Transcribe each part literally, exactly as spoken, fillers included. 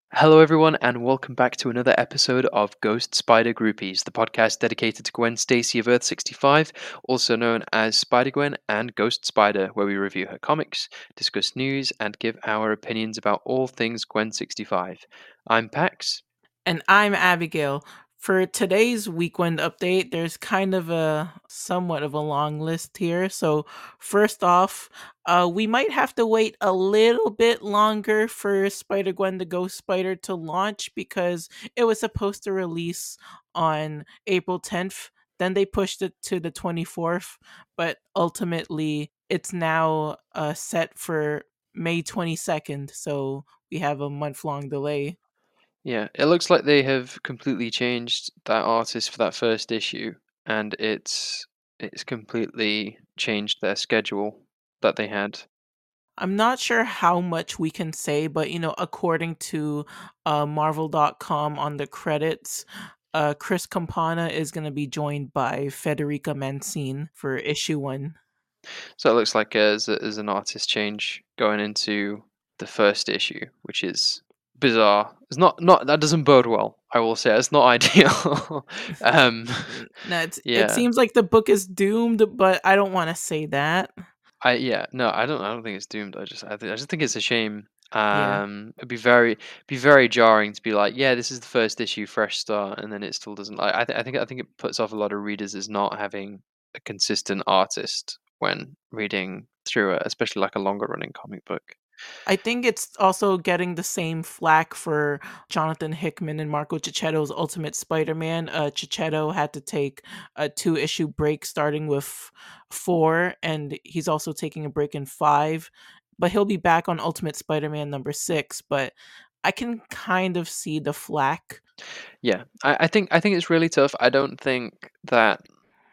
Hello, everyone, and welcome back to another episode of Ghost Spider Groupies, the podcast dedicated to Gwen Stacy of Earth sixty-five, also known as Spider Gwen and Ghost Spider, where we review her comics, discuss news, and give our opinions about all things Gwen sixty-five. I'm Pax. And I'm Abigail. For today's Weekend update, there's kind of a somewhat of a long list here. So, first off, uh, we might have to wait a little bit longer for Spider Gwen the Ghost Spider to launch because it was supposed to release on April tenth. Then they pushed it to the twenty-fourth, but ultimately it's now uh, set for May twenty-second. So, we have a month long delay. Yeah, it looks like they have completely changed that artist for that first issue, and it's it's completely changed their schedule that they had. I'm not sure how much we can say, but you know, according to uh, Marvel dot com on the credits, uh, Chris Campana is going to be joined by Federica Mancini for issue one. So it looks like there's, a, there's an artist change going into the first issue, which is bizarre. It's not not that doesn't bode well. I will say it's not ideal. um, N- no, it's, it yeah, seems like the book is doomed, but I don't want to say that. I yeah no, I don't I don't think it's doomed. I just I, th- I just think it's a shame. Yeah. Um, it'd be very be very jarring to be like, yeah, this is the first issue, fresh start, and then it still doesn't. Like, I th- I think I think it puts off a lot of readers as not having a consistent artist when reading through it, especially like a longer running comic book. I think it's also getting the same flack for Jonathan Hickman and Marco Cicchetto's Ultimate Spider-Man. Uh, Cicchetto had to take a two-issue break starting with four, and he's also taking a break in five. But he'll be back on Ultimate Spider-Man number six. But I can kind of see the flack. Yeah, I, I think I think it's really tough. I don't think that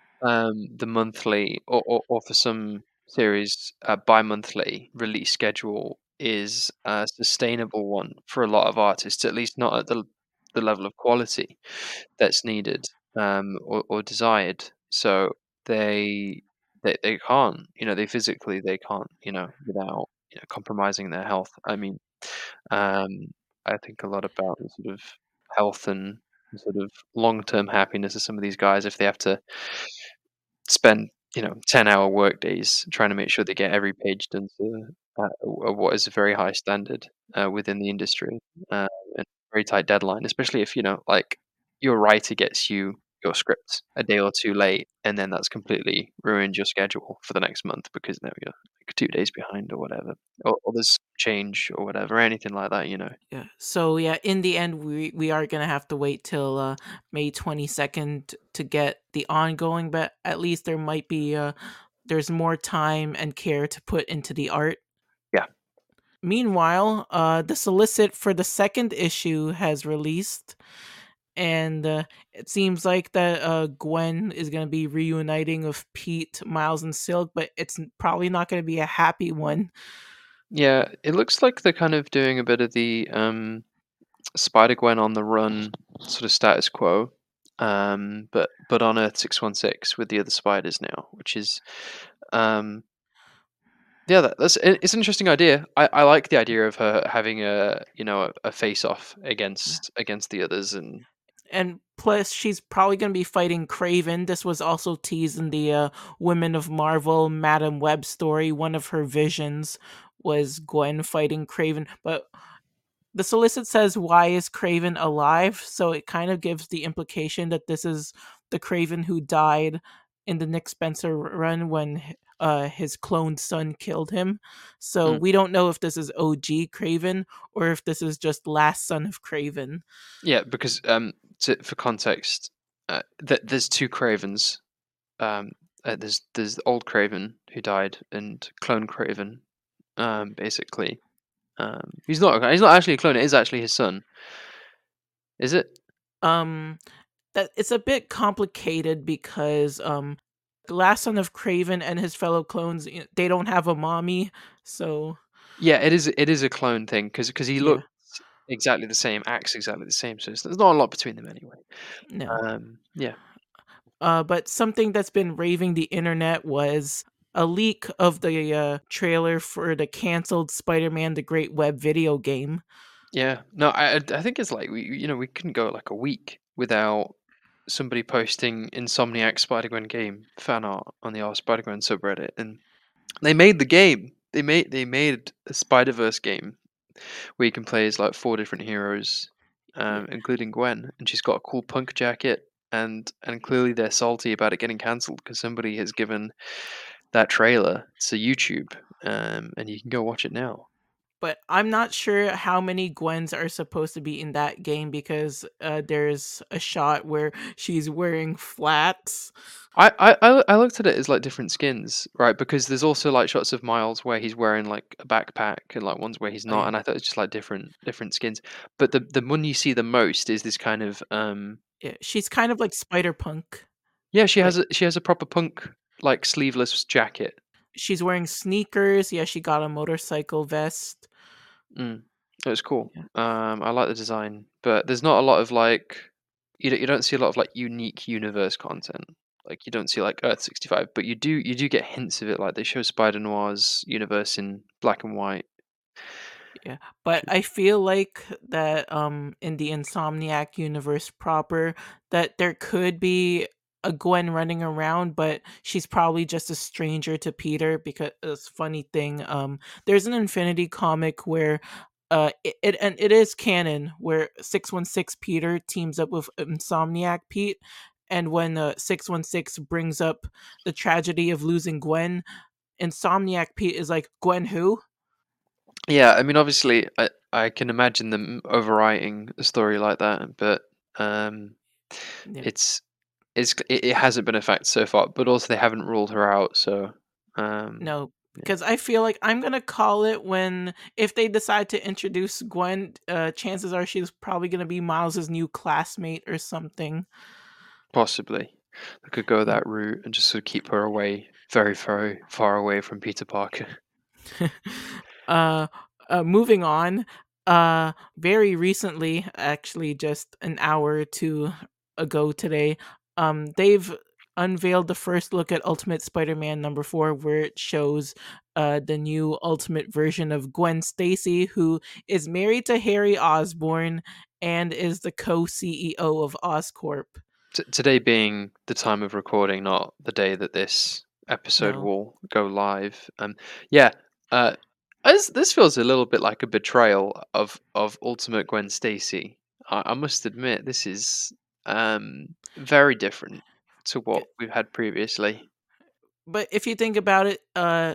um, the monthly or, or, or for some series uh, bi-monthly release schedule is a sustainable one for a lot of artists, at least not at the the level of quality that's needed um, or, or desired. So they they they can't, you know, they physically they can't, you know, without you know, compromising their health. I mean, um, I think a lot about the sort of health and the sort of long-term happiness of some of these guys if they have to spend, you know, ten-hour workdays trying to make sure they get every page done to uh, w- what is a very high standard uh, within the industry, uh, and very tight deadline, especially if, you know, like, your writer gets you your script a day or two late, and then that's completely ruined your schedule for the next month because now you're, like, two days behind or whatever, or or there's change or whatever, anything like that, you know? Yeah. So yeah, in the end, we we are gonna have to wait till uh, May twenty second to get the ongoing, but at least there might be uh, there's more time and care to put into the art. Yeah. Meanwhile, uh, the solicit for the second issue has released, and uh, it seems like that uh, Gwen is gonna be reuniting with Pete, Miles, and Silk, but it's n- probably not gonna be a happy one. Yeah, it looks like they're kind of doing a bit of the, um Spider-Gwen on the run sort of status quo, um, but but on Earth six one six with the other spiders now, which is, um, yeah, that, that's it- it's an interesting idea. I, I like the idea of her having a you know a, a face off against against the others, and And plus she's probably going to be fighting Craven. This was also teased in the uh, Women of Marvel Madam Web story. One of her visions was Gwen fighting Craven, but the solicit says, why is Craven alive? So it kind of gives the implication that this is the Craven who died in the Nick Spencer run when uh, his cloned son killed him. So mm, we don't know if this is O G Craven or if this is just last son of Craven. yeah, because um, to, for context, uh, th- there's two Cravens. Um, uh, there's there's old Craven who died and clone Craven, um, basically. Um, he's not he's not actually a clone. It is actually his son. Is it? Um, that it's a bit complicated because um, the last son of Craven and his fellow clones, y- they don't have a mommy, so Yeah, it is it is a clone thing because because he yeah, looks exactly the same, acts exactly the same, so it's there's not a lot between them anyway. no. Um, yeah. Uh, but something that's been raving the internet was a leak of the uh, trailer for the canceled Spider-Man: The Great Web video game. Yeah. No, I I I think it's like we you know, we couldn't go like a week without somebody posting Insomniac Spider-Gwen game fan art on the R Spider-Gwen subreddit, and they made the game. They made they made a Spider-Verse game where you can play as like four different heroes, Yeah. um, including Gwen, and she's got a cool punk jacket, and and clearly they're salty about it getting cancelled because somebody has given that trailer to YouTube, um, and you can go watch it now. But I'm not sure how many Gwens are supposed to be in that game because uh, there's a shot where she's wearing flats. I, I I I looked at it as like different skins, right? Because there's also like shots of Miles where he's wearing like a backpack and like ones where he's Oh not, yeah, and I thought it's just like different different skins. But the the one you see the most is this kind of um yeah. She's kind of like Spider Punk. yeah, she Like has a she has a proper punk like sleeveless jacket. she's wearing sneakers. Yeah, she got a motorcycle vest. Mm. It was cool. Yeah, Um, I like the design, but there's not a lot of like you don't, you don't see a lot of like unique universe content. Like you don't see like Earth sixty-five, but you do you do get hints of it. Like they show Spider Noir's universe in black and white. yeah. But I feel like that um in the Insomniac universe proper that there could be a Gwen running around, but she's probably just a stranger to Peter because it's funny thing. Um there's an Infinity comic where uh it, it and it is canon where six one six Peter teams up with Insomniac Pete, and when uh, six one six brings up the tragedy of losing Gwen, Insomniac Pete is like, Gwen who? Yeah, I mean, obviously, I I can imagine them overwriting a story like that, but um, Yeah. it's it's it, it hasn't been a fact so far. But also, they haven't ruled her out, so um, No, yeah, because I feel like I'm gonna call it when if they decide to introduce Gwen, uh, chances are she's probably gonna be Miles's new classmate or something. possibly they could go Yeah. that route and just sort of keep her away, very, very far away from Peter Parker. uh, uh, moving on. Uh, very recently, actually, just an hour or two ago today, um, they've unveiled the first look at Ultimate Spider-Man number four, where it shows uh the new Ultimate version of Gwen Stacy, who is married to Harry Osborn and is the co-C E O of Oscorp. T- today being the time of recording, not the day that this episode No, will go live. Um, yeah, uh, as, this feels a little bit like a betrayal of of Ultimate Gwen Stacy. I, I must admit, this is um very different to what we've had previously. but if you think about it, uh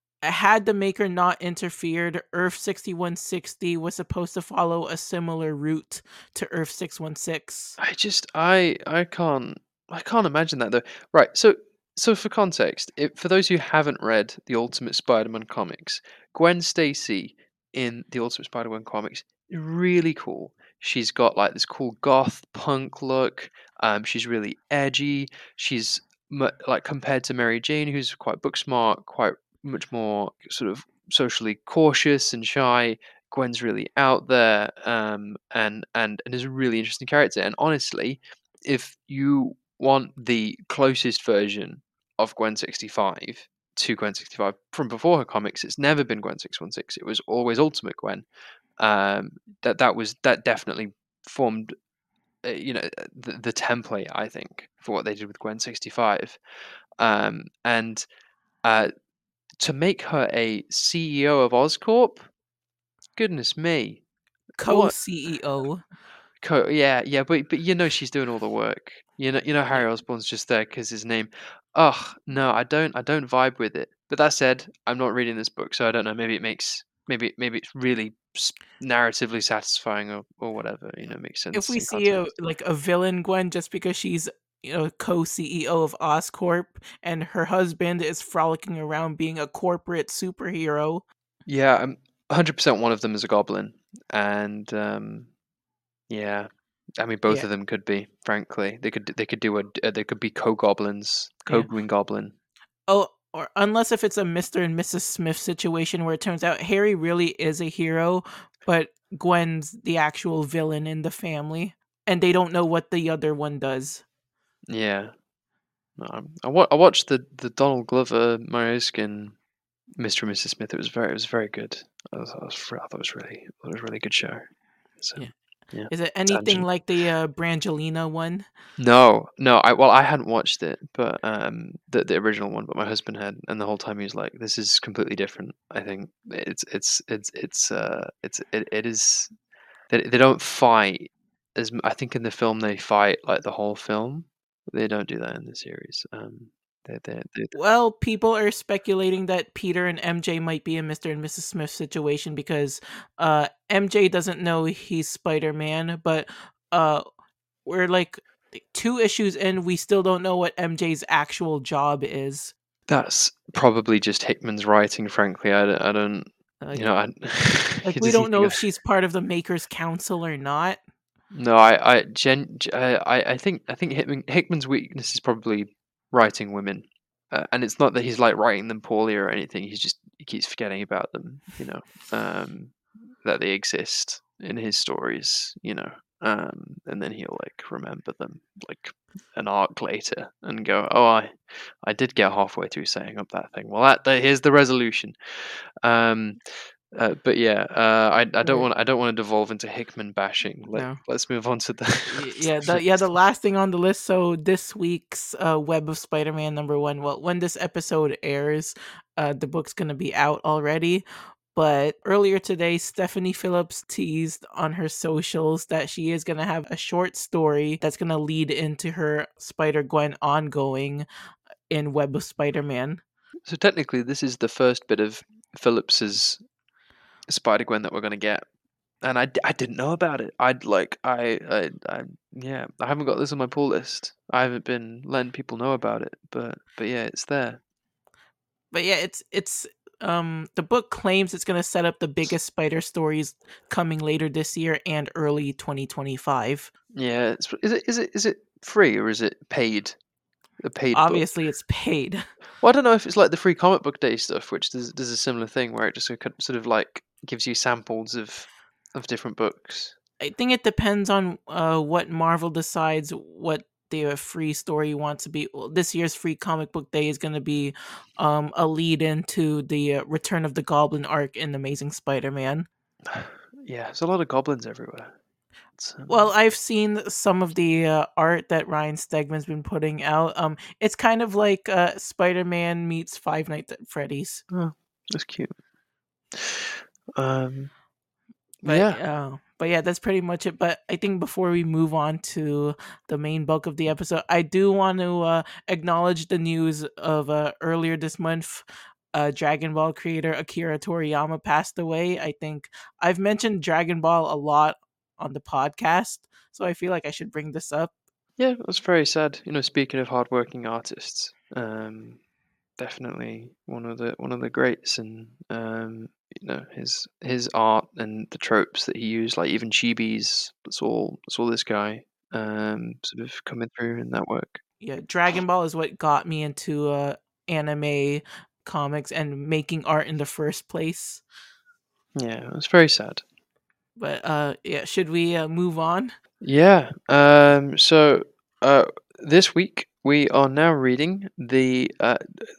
had the maker not interfered, Earth sixty-one sixty was supposed to follow a similar route to Earth six one six. I just I I can't I can't imagine that though. Right, so so for context, if, for those who haven't read the Ultimate Spider-Man comics, Gwen Stacy in the Ultimate Spider-Man comics is really cool. She's got like this cool goth punk look. Um, she's really edgy. She's mu- like compared to Mary Jane, who's quite book smart, quite much more sort of socially cautious and shy. Gwen's really out there, um, and and and is a really interesting character. And honestly, if you want the closest version of Gwen sixty-five to Gwen sixty-five from before her comics, it's never been Gwen six one six. It was always Ultimate Gwen. Um, that that was that definitely formed, uh, you know, the, the template I think for what they did with Gwen sixty-five. Um, and uh, to make her a C E O of Oscorp, goodness me, what Co-C E O. Co yeah, yeah, but but you know she's doing all the work. You know you know Yeah. Harry Osborn's just there because his name. Ugh, no, I don't I don't vibe with it. But that said, I'm not reading this book, so I don't know. Maybe it makes maybe maybe it's really s- narratively satisfying or or whatever. You know, makes If sense we in see a context. like a villain Gwen just because she's you know co-C E O of Oscorp and her husband is frolicking around being a corporate superhero. Yeah, I'm one hundred percent one of them is a goblin, and um, yeah, I mean both Yeah. of them could be. Frankly, they could they could do a uh, they could be co-goblins, Yeah. co-green goblin. Oh, or unless if it's a Mister and Missus Smith situation where it turns out Harry really is a hero, but Gwen's the actual villain in the family, and they don't know what the other one does. Yeah. No, um, I wa- I watched the the Donald Glover Marioskin Mister and Missus Smith. It was very it was very good. I, was, I, was, fr- I thought it was really it was a really good show. So Yeah. yeah, Is it anything tangent. like the uh, Brangelina one? No, no. I well, I hadn't watched it, but um, the the original one, but my husband had, and the whole time he was like, "This is completely different." I think it's it's it's it's uh it's it, it is they they don't fight as m- I think in the film they fight like the whole film. They don't do that in the series. Um, they they they Well, people are speculating that Peter and M J might be a Mister and Missus Smith situation because uh, M J doesn't know he's Spider Man, but uh, we're like two issues in, we still don't know what M J's actual job is. that's probably just Hickman's writing. Frankly, I don't, I don't you Like, know, I like we does he don't know think if she's part of the Makers Council or not. No, I, I, gen, g- uh, I, I think, I think Hickman, Hickman's weakness is probably writing women, uh, and it's not that he's like writing them poorly or anything. He's just he keeps forgetting about them, you know, um, that they exist in his stories, you know, um, and then he'll like remember them like an arc later and go, oh, I, I did get halfway through setting up that thing. Well, that, that here's the resolution. Um, uh, but yeah, uh, I I don't Right. want I don't want to devolve into Hickman bashing. Let No. let's move on to the, Y- to Yeah, the the yeah, next the one. last thing on the list. So this week's uh, Web of Spider-Man number one. Well, when this episode airs, uh, the book's gonna be out already. But earlier today, Stephanie Phillips teased on her socials that she is gonna have a short story that's gonna lead into her Spider Gwen ongoing in Web of Spider-Man. So technically, this is the first bit of Phillips's Spider Gwen that we're gonna get, and I, d- I didn't know about it. I'd like I, I I yeah I haven't got this on my pull list. I haven't been letting people know about it, but but yeah, it's there. But yeah, it's it's um the book claims it's gonna set up the biggest Spider stories coming later this year and early twenty twenty-five. Yeah, it's, is it is it is it free or is it paid? A paid book? Obviously, it's paid. Well, I don't know if it's like the free comic book day stuff, which does does a similar thing where it just sort of sort of, like gives you samples of of different books. I think it depends on uh, what Marvel decides what their free story wants to be. Well, this year's free comic book day is going to be um, a lead into the uh, Return of the Goblin arc in Amazing Spider-Man. Yeah, there's a lot of goblins everywhere. It's, Well, um, I've seen some of the uh, art that Ryan Stegman's been putting out. Um, it's kind of like uh, Spider-Man meets Five Nights at Freddy's. oh, that's cute. Um, But yeah, uh, but yeah, that's pretty much it. But I think before we move on to the main bulk of the episode, I do want to uh, acknowledge the news of uh, earlier this month. Uh, Dragon Ball creator Akira Toriyama passed away. I think I've mentioned Dragon Ball a lot on the podcast, so I feel like I should bring this up. yeah, that's very sad. You know, speaking of hardworking artists, um, definitely one of the one of the greats, and um, you know, his his art and the tropes that he used, like even chibis. That's all. That's all this guy um sort of coming through in that work. Yeah, Dragon Ball is what got me into uh, anime comics and making art in the first place. Yeah, it's very sad. But uh, yeah, should we uh, move on? Yeah. Um. So, uh, this week we are now reading the uh,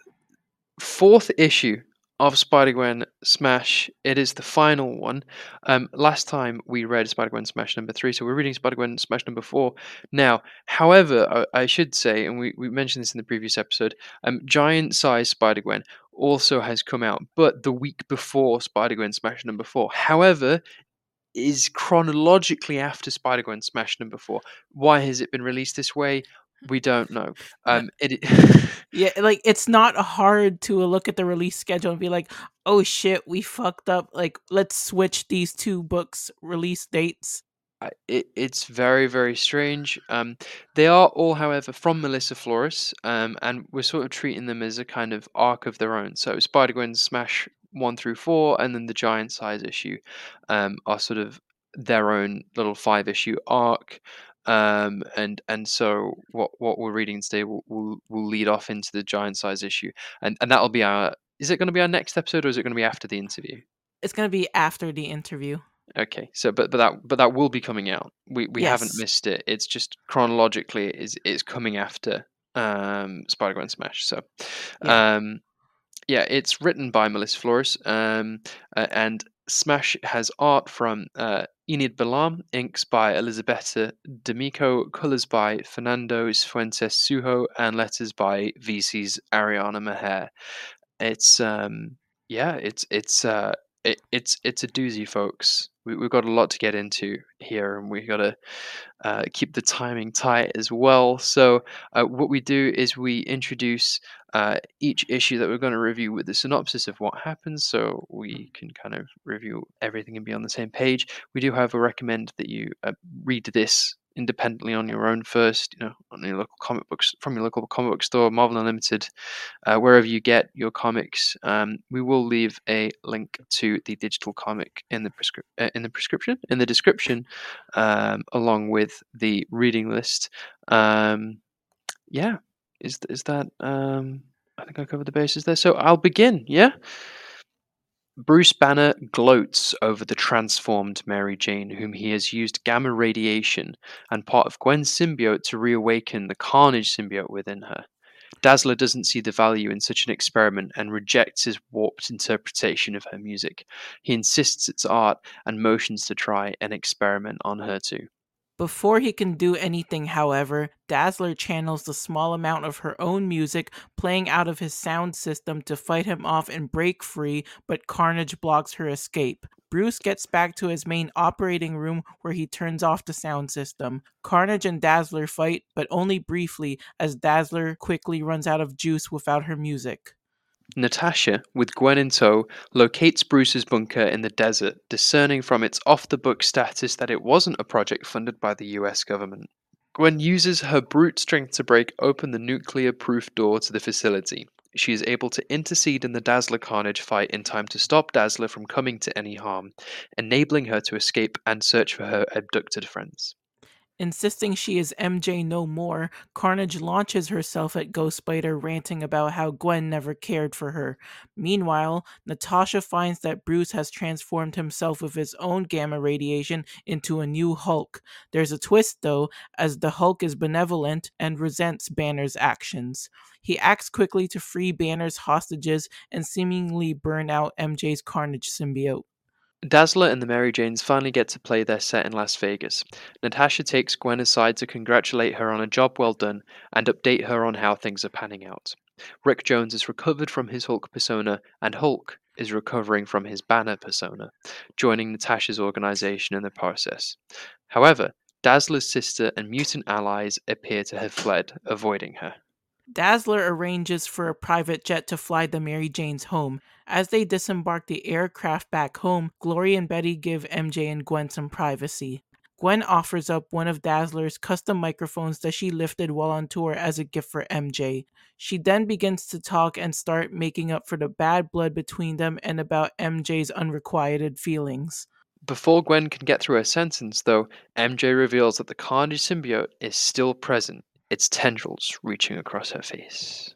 fourth issue of Spider-Gwen Smash. It is the final one. Um, last time we read Spider-Gwen Smash number three, so we're reading Spider-Gwen Smash number four now. However, I, I should say, and we, we mentioned this in the previous episode, um, Giant Size Spider-Gwen also has come out, but the week before Spider-Gwen Smash number four. However, is chronologically after Spider-Gwen Smash number four. Why has it been released this way? We don't know. No, Um, it. yeah, like it's not hard to look at the release schedule and be like, "Oh shit, we fucked up. Like, let's switch these two books release dates." I- It, it's very, very strange. Um, they are all, however, from Melissa Flores, um, and we're sort of treating them as a kind of arc of their own. So Spider Gwen Smash one through four, and then the Giant Size issue, um, are sort of their own little five issue arc. Um, and and so what what we're reading today will will will lead off into the Giant Size issue, and and that'll be our. Is it going to be our next episode, or is it going to be after the interview? It's gonna be after the interview. Okay, so but but that but that will be coming out. We we haven't Yes. missed it. It's just chronologically is it's coming after um Spider-Gwen Smash. So Yeah. um yeah, it's written by Melissa Flores um uh, and Smash has art from uh, Enid Balam, inks by Elisabetta D'Amico, colors by Fernando Fuentes Sujo, and letters by V C's Ariana Maher. It's um yeah, it's it's uh it, it's it's a doozy, folks. We, we've got a lot to get into here, and we got to uh, keep the timing tight as well. So, uh, what we do is we introduce uh, each issue that we're going to review with the synopsis of what happens, so we can kind of review everything and be on the same page. We do, however, recommend that you uh, read this independently on your own first, you know, on your local comic books, from your local comic book store, Marvel Unlimited, uh, wherever you get your comics. Um, we will leave a link to the digital comic in the prescri- uh, in the prescription in the description, um, along with the reading list. Um, yeah, is is that? Um, I think I covered the bases there. So I'll begin. Yeah. Bruce Banner gloats over the transformed Mary Jane, whom he has used gamma radiation and part of Gwen's symbiote to reawaken the Carnage symbiote within her. Dazzler doesn't see the value in such an experiment and rejects his warped interpretation of her music. He insists it's art and motions to try an experiment on her too. Before he can do anything, however, Dazzler channels the small amount of her own music playing out of his sound system to fight him off and break free, but Carnage blocks her escape. Bruce gets back to his main operating room where he turns off the sound system. Carnage and Dazzler fight, but only briefly, as Dazzler quickly runs out of juice without her music. Natasha, with Gwen in tow, locates Bruce's bunker in the desert, discerning from its off the book status that it wasn't a project funded by the U S government. Gwen uses her brute strength to break open the nuclear proof door to the facility. She is able to intercede in the Dazzler Carnage fight in time to stop Dazzler from coming to any harm, enabling her to escape and search for her abducted friends. Insisting she is M J no more, Carnage launches herself at Ghost Spider, ranting about how Gwen never cared for her. Meanwhile, Natasha finds that Bruce has transformed himself with his own gamma radiation into a new Hulk. There's a twist, though, as the Hulk is benevolent and resents Banner's actions. He acts quickly to free Banner's hostages and seemingly burn out M J's Carnage symbiote. Dazzler and the Mary Janes finally get to play their set in Las Vegas. Natasha takes Gwen aside to congratulate her on a job well done and update her on how things are panning out. Rick Jones is recovered from his Hulk persona, and Hulk is recovering from his Banner persona, joining Natasha's organization in the process. However, Dazzler's sister and mutant allies appear to have fled, avoiding her. Dazzler arranges for a private jet to fly the Mary Janes home. As they disembark the aircraft back home, Glory and Betty give M J and Gwen some privacy. Gwen offers up one of Dazzler's custom microphones that she lifted while on tour as a gift for M J. She then begins to talk and start making up for the bad blood between them and about M J's unrequited feelings. Before Gwen can get through her sentence, though, M J reveals that the Carnage symbiote is still present, its tendrils reaching across her face.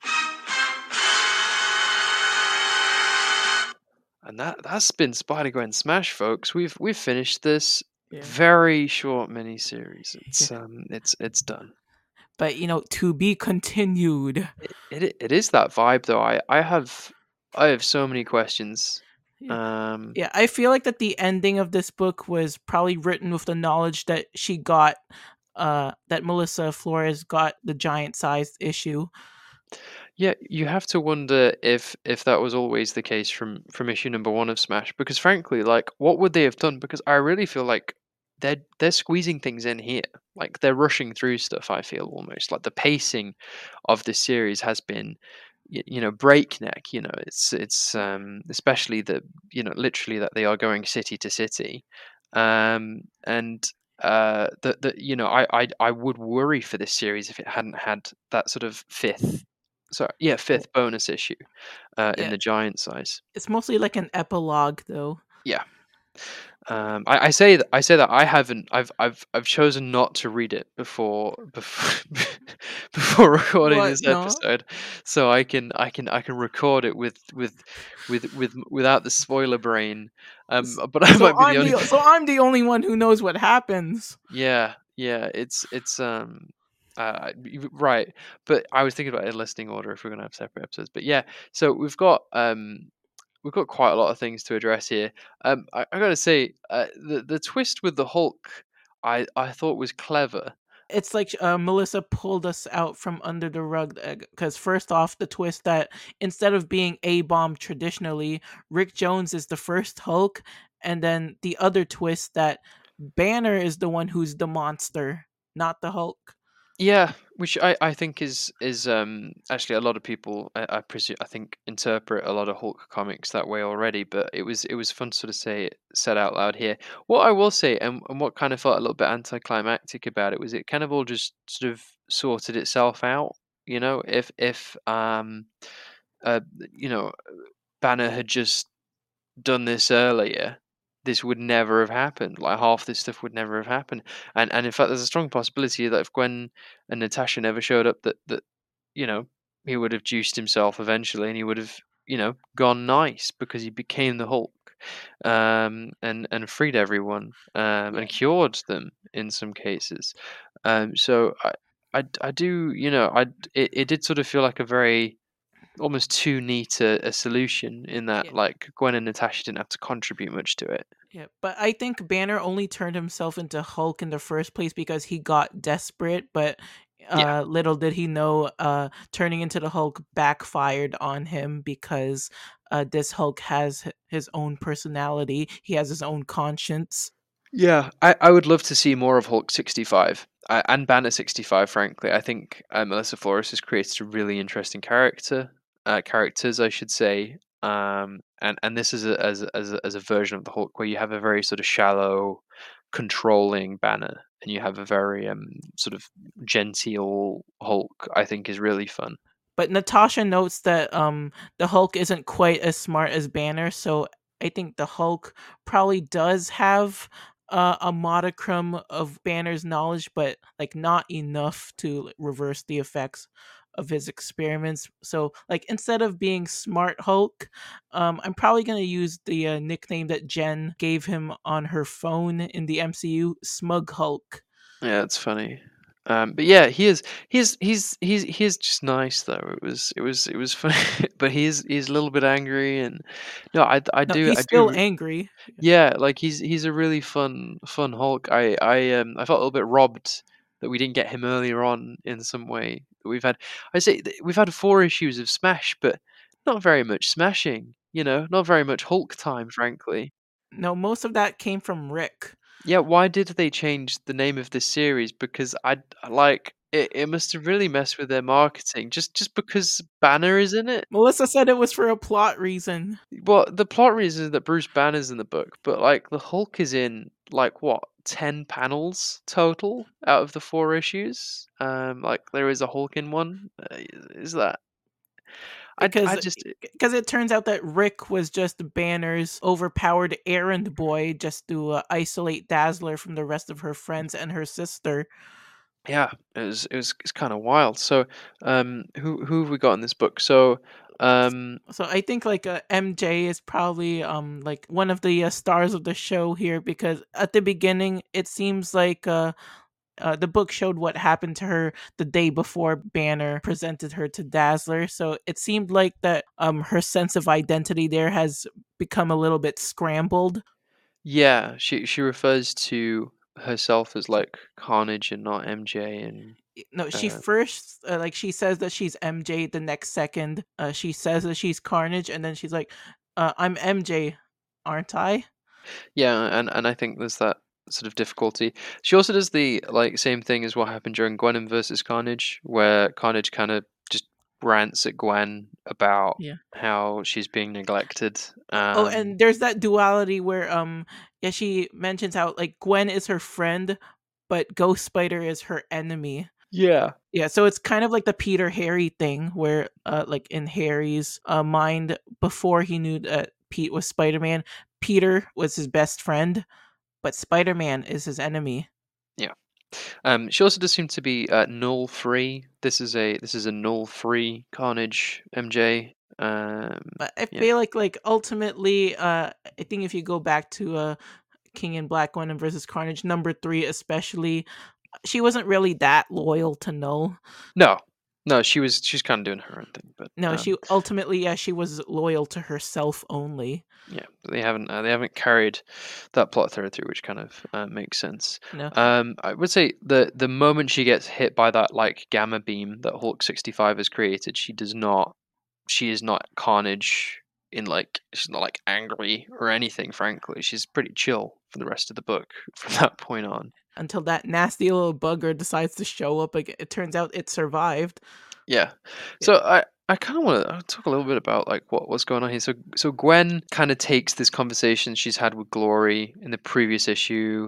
And that that's been Spider-Gwen Smash, folks. We've we've finished this Yeah. very short mini-series. It's um it's it's done. But, you know, to be continued. It, it it is that vibe though. I I have I have so many questions. Yeah. Um Yeah, I feel like that the ending of this book was probably written with the knowledge that she got uh that Melissa Flores got the giant sized issue. Yeah, you have to wonder if if that was always the case from from issue number one of Smash, because frankly, like, what would they have done? Because I really feel like they're they're squeezing things in here, like they're rushing through stuff. I feel almost like the pacing of this series has been, y- you know, breakneck. You know, it's it's um, especially the you know literally that they are going city to city, um, and uh, that that you know I I I would worry for this series if it hadn't had that sort of fifth so yeah, Oh, fifth bonus issue, uh, in yeah, the giant size. it's mostly like an epilogue though. Yeah. Um, I, I say that I say that I haven't. I've I've I've chosen not to read it before before before recording What? this No. episode, so I can I can I can record it with with with with without the spoiler brain. Um, S- but I So might be the I'm only. the so I'm the only one who knows what happens. Yeah, yeah. It's it's um. Uh, y- right, but I was thinking about a listing order if we're gonna have separate episodes. But yeah, so we've got um we've got quite a lot of things to address here. Um, I, I gotta say, uh, the the twist with the Hulk, I I thought was clever. It's like uh, Melissa pulled us out from under the rug because first off, the twist that instead of being A bomb traditionally, Rick Jones is the first Hulk, and then the other twist that Banner is the one who's the monster, not the Hulk. Yeah, which I, I think is is um actually a lot of people I, I presume I think interpret a lot of Hulk comics that way already, but it was it was fun to sort of say it said out loud here. What I will say, and, and what kind of felt a little bit anticlimactic about it, was it kind of all just sort of sorted itself out. You know, if if um uh you know Banner had just done this earlier, this would never have happened. Like half this stuff would never have happened. And and in fact, there's a strong possibility that if Gwen and Natasha never showed up, that that you know he would have juiced himself eventually, and he would have you know gone nice because he became the Hulk, um, and and freed everyone, um, Yeah, and cured them in some cases. Um, so I. I, I do you know I it, it did sort of feel like a very almost too neat a, a solution in that yeah. like Gwen and Natasha didn't have to contribute much to it. Yeah, but I think Banner only turned himself into Hulk in the first place because he got desperate, but Yeah. uh little did he know uh turning into the Hulk backfired on him because uh this Hulk has h- his own personality, he has his own conscience. Yeah, I, I would love to see more of Hulk sixty-five uh, and Banner sixty-five. Frankly, I think uh, Melissa Flores has created a really interesting character, uh, characters, I should say. Um, and and this is a, as a- as a, as a version of the Hulk where you have a very sort of shallow, controlling Banner, and you have a very um sort of genteel Hulk. I think is really fun. But Natasha notes that um the Hulk isn't quite as smart as Banner, so I think the Hulk probably does have uh, a modicum of Banner's knowledge, but like not enough to like, reverse the effects of his experiments. So like instead of being Smart Hulk, um, I'm probably gonna use the uh, nickname that Jen gave him on her phone in the M C U, Smug Hulk. Yeah, it's funny. Um, but yeah, he is he's he's he's he's just nice though. It was it was it was funny, but he's he's a little bit angry and no, I I No, do he's I still do angry. yeah, like he's he's a really fun fun Hulk. I I um I felt a little bit robbed that we didn't get him earlier on in some way. We've had I say th- we've had four issues of Smash, but not very much smashing. You know, not very much Hulk time, frankly. No, most of that came from Rick. Yeah, why did they change the name of this series? Because I like it, it must have really messed with their marketing. Just just because Banner is in it. Melissa said it was for a plot reason Well, the plot reason is that Bruce Banner's in the book, but like the Hulk is in like what ten panels total out of the four issues. Um, like there is a Hulk in one. Uh, is that? I I because just because it turns out that Rick was just Banner's overpowered errand boy just to uh, isolate Dazzler from the rest of her friends and her sister. yeah, it was it was it's kind of wild. So, um, who who have we got in this book? So, um, So I think like uh, M J is probably um like one of the uh, stars of the show here because at the beginning it seems like uh uh, the book showed what happened to her the day before Banner presented her to Dazzler. So it seemed like that um her sense of identity there has become a little bit scrambled. yeah, she she refers to herself as like Carnage and not M J, and No, she uh, first uh, like she says that she's M J. The next second, uh, she says that she's Carnage, and then she's like, uh, "I'm M J, aren't I?" yeah, and and I think there's that sort of difficulty. She also does the like same thing as what happened during Gwen versus Carnage, where Carnage kind of just rants at Gwen about Yeah. how she's being neglected. Oh, oh, Um, and there's that duality where um yeah she mentions how like Gwen is her friend, but Ghost Spider is her enemy. yeah, Yeah, so it's kind of like the Peter Harry thing where uh like in Harry's uh mind before he knew that Pete was Spider-Man, Peter was his best friend, but Spider-Man is his enemy. yeah. Um, she also does seem to be uh, null free. This is a this is a null free Carnage M J. Um, But I yeah. feel like like ultimately uh I think if you go back to uh King and Black Woman versus Carnage number three especially, she wasn't really that loyal to Null. No, No, she was she's kind of doing her own thing, but No, um, she ultimately, yeah, she was loyal to herself only. yeah, they haven't uh, they haven't carried that plot thread through, which kind of uh, makes sense. No, Um, I would say the the moment she gets hit by that like gamma beam that Hulk sixty five has created, she does not she is not Carnage in like she's not like angry or anything. Frankly, she's pretty chill for the rest of the book from that point on. until that nasty little bugger decides to show up again. It turns out it survived. Yeah. Yeah, So I I kind of want to talk a little bit about like what what's going on here. So so Gwen kind of takes this conversation she's had with Glory in the previous issue,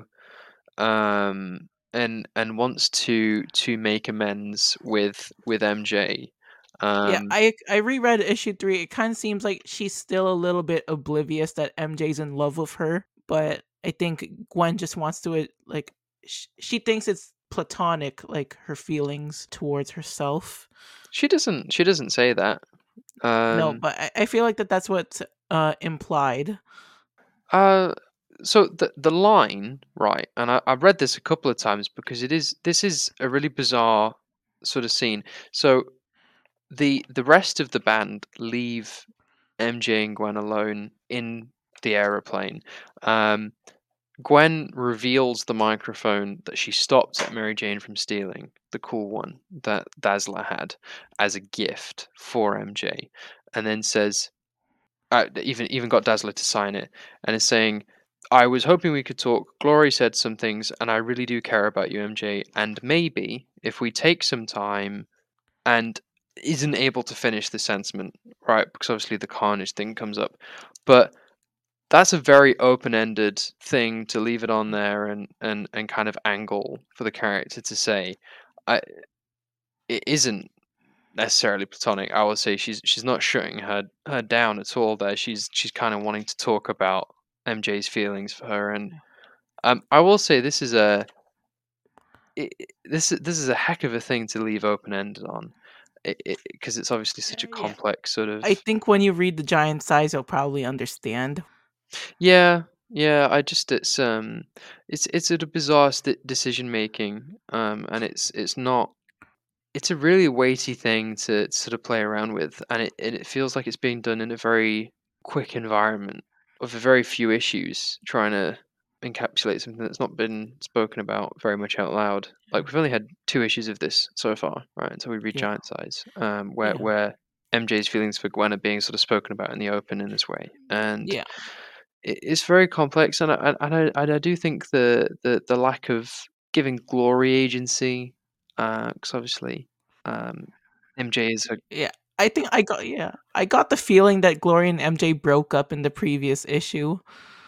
um, and and wants to to make amends with with M J. yeah. Um, I I reread issue three. It kind of seems like she's still a little bit oblivious that M J's in love with her, but I think Gwen just wants to uh, like sh- she thinks it's platonic, like her feelings towards herself. she doesn't she doesn't say that. No, Um, but I, I feel like that that's what's uh implied. uh, so the the line, right, and I, I've read this a couple of times because it is this is a really bizarre sort of scene. So the the rest of the band leave M J and Gwen alone in the aeroplane. Um, Gwen reveals the microphone that she stopped Mary Jane from stealing, the cool one that Dazzler had, as a gift for M J, and then says, uh, even even got Dazzler to sign it, and is saying, "I was hoping we could talk. Glory said some things, and I really do care about you, M J. And maybe if we take some time and isn't able to finish the sentiment, right? Because obviously the Carnage thing comes up, but that's a very open-ended thing to leave it on there and and and kind of angle for the character to say. I it isn't necessarily platonic. I would say she's she's not shutting her her down at all. There, she's she's kind of wanting to talk about M J's feelings for her, and um, I will say this is a it, it- this is this is a heck of a thing to leave open-ended on, because it, it, 'cause it's obviously such a Yeah, yeah. complex sort of. I think when you read the giant size, you'll probably understand. Yeah, yeah. I just it's um, it's it's a bizarre st- decision making, um, and it's it's not. It's a really weighty thing to sort of play around with, and it and it feels like it's being done in a very quick environment of a very few issues, trying to encapsulate something that's not been spoken about very much out loud. Like we've only had two issues of this so far, right? Until we read Yeah, Giant Size, um, where yeah, where M J's feelings for Gwen are being sort of spoken about in the open in this way, and yeah. it, it's very complex. And I and I, and I do think the, the the lack of giving Glory agency, because obviously um, M J is a Yeah, I think I got yeah, I got the feeling that Gloria and M J broke up in the previous issue.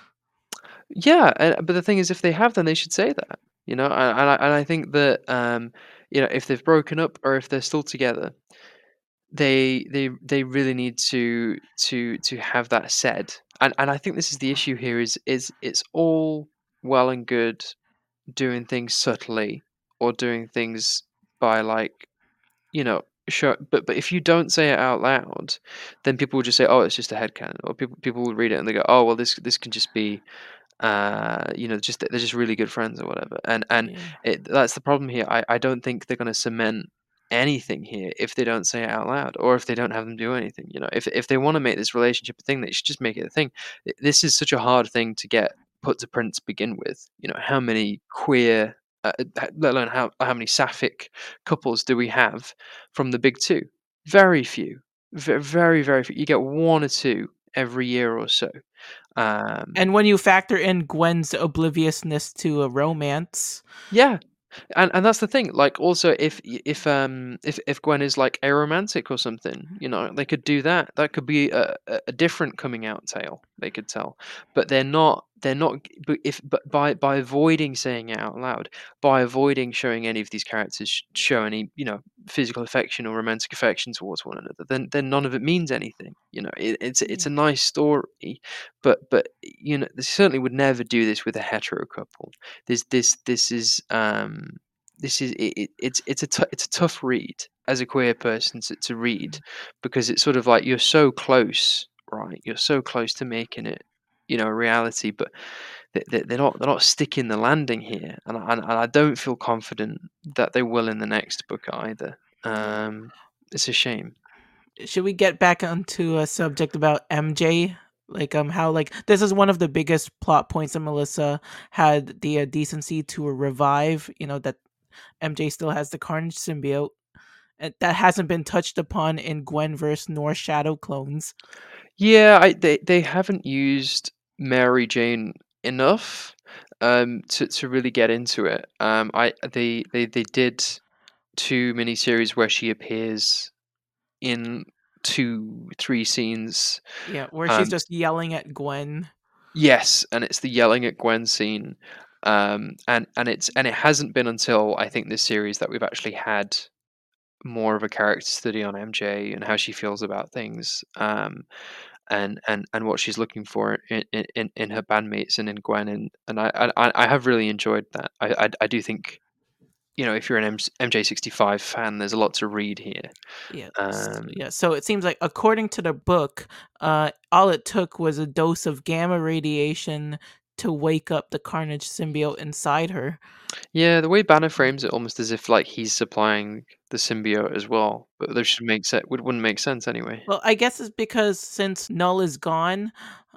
yeah, and, but the thing is, if they have, then they should say that, you know. And, and I and I think that um, you know, if they've broken up or if they're still together, they they they really need to to to have that said. And and I think this is the issue here is is it's all well and good doing things subtly or doing things by like you know show but but if you don't say it out loud, then people will just say, oh, it's just a headcanon, or people people will read it and they go, oh well, this this can just be uh you know just they're just really good friends or whatever. And and Yeah, it, that's the problem here. I I don't think they're going to cement anything here if they don't say it out loud, or if they don't have them do anything. You know, if if they want to make this relationship a thing, they should just make it a thing. I- this is such a hard thing to get put to print to begin with. You know, how many queer uh, uh, let alone how how many sapphic couples do we have from the big two? Very few. Ve- very very few. You get one or two every year or so. um and when you factor in Gwen's obliviousness to a romance, yeah. And and that's the thing. Like, also, if y- if um if if Gwen is like aromantic or something, you know, they could do that. That could be a, a a different coming out tale. They could tell, but they're not. They're not. g- But if but by by avoiding saying it out loud, by avoiding showing any of these characters sh- show any you know physical affection or romantic affection towards one another, then then none of it means anything. You know, it, it's it's yeah, a nice story, but but you know, they certainly would never do this with a hetero couple. This this this is um this is it, it, it's it's a t- it's a tough read as a queer person to, to read, because it's sort of like you're so close, right? You're so close to making it, you know, a reality, but they, they, they're not they're not sticking the landing here, and I, and I don't feel confident that they will in the next book either. Um, it's a shame. Should we get back onto a subject about M J? Like um how like this is one of the biggest plot points that Melissa had the uh, decency to revive, you know, that M J still has the Carnage symbiote. And that hasn't been touched upon in Gwenverse nor Shadow Clones. Yeah, I they they haven't used Mary Jane enough um to to really get into it. Um I they they they did two miniseries where she appears in two three scenes. Yeah, where she's Um just yelling at Gwen. yes, and it's the yelling at Gwen scene. Um and and it's and it hasn't been until I think this series that we've actually had more of a character study on M J and how she feels about things. Um and and and what she's looking for in in, in her bandmates and in Gwen, and and I I, I have really enjoyed that. I, I I do think, you know, if you're an M J sixty-five fan, there's a lot to read here. Yeah, s- Um, yeah. So it seems like, according to the book, uh, all it took was a dose of gamma radiation to wake up the Carnage symbiote inside her. yeah, the way Banner frames it, almost as if like he's supplying the symbiote as well, but that should make sense. Would wouldn't make sense anyway. Well, I guess it's because since Null is gone,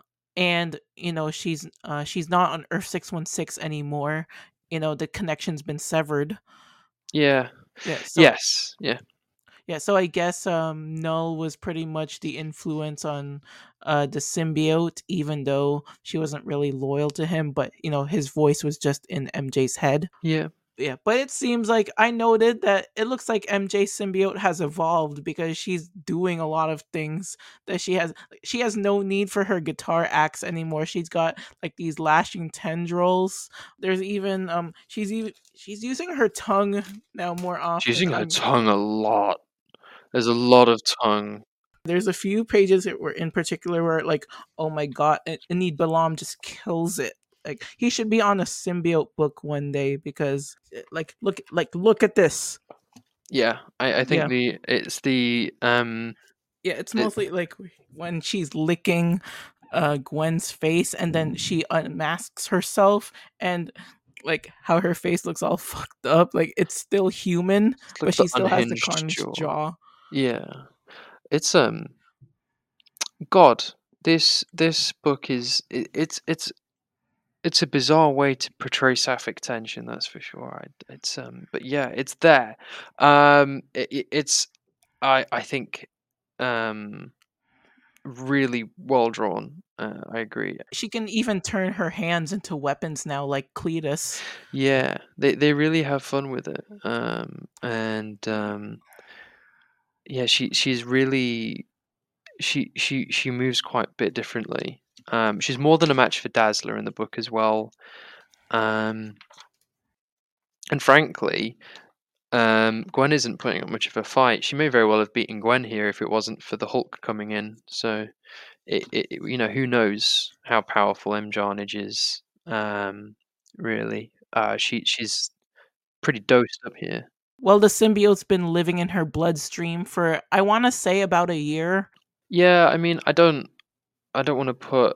and you know she's uh, she's not on Earth six one six anymore. You know the connection's been severed. Yeah. Yeah. So Yes. Yeah. Yeah, so I guess um Null was pretty much the influence on uh the symbiote, even though she wasn't really loyal to him, but you know, his voice was just in M J's head. Yeah. Yeah, but it seems like I noted that it looks like M J symbiote has evolved because she's doing a lot of things that she has she has no need for her guitar axe anymore. She's got like these lashing tendrils. There's even um she's even she's using her tongue now more She's often. using her I'm tongue a lot. There's a lot of tongue. There's a few pages that were in particular where, like, oh my god, I- Enid Balam just kills it. Like, he should be on a symbiote book one day because, eh, like, look, like, look at this. Yeah, I I think Yeah, the it's the um yeah. It's the mostly like when she's licking uh Gwen's face, and then she unmasks herself, and like how her face looks all fucked up. Like, it's still human, look but at the she still has the unhinged Carnage jaw. jaw. Yeah. It's um God, this this book is it, it's it's it's a bizarre way to portray sapphic tension, that's for sure. I, it's um but yeah, it's there. Um it, it- it's I I think um really well drawn. Uh, I agree. She can even turn her hands into weapons now, like Cletus. Yeah, they they really have fun with it. Um and um yeah, she she's really she she she moves quite a bit differently. Um, she's more than a match for Dazzler in the book as well. Um, and frankly, um, Gwen isn't putting up much of a fight. She may very well have beaten Gwen here if it wasn't for the Hulk coming in. So, it, it it- you know, who knows how powerful M. Jarnage is? Um, really, uh, she she's pretty dosed up here. Well, the symbiote's been living in her bloodstream for, I want to say, about a year. Yeah, I mean, I don't I don't want to put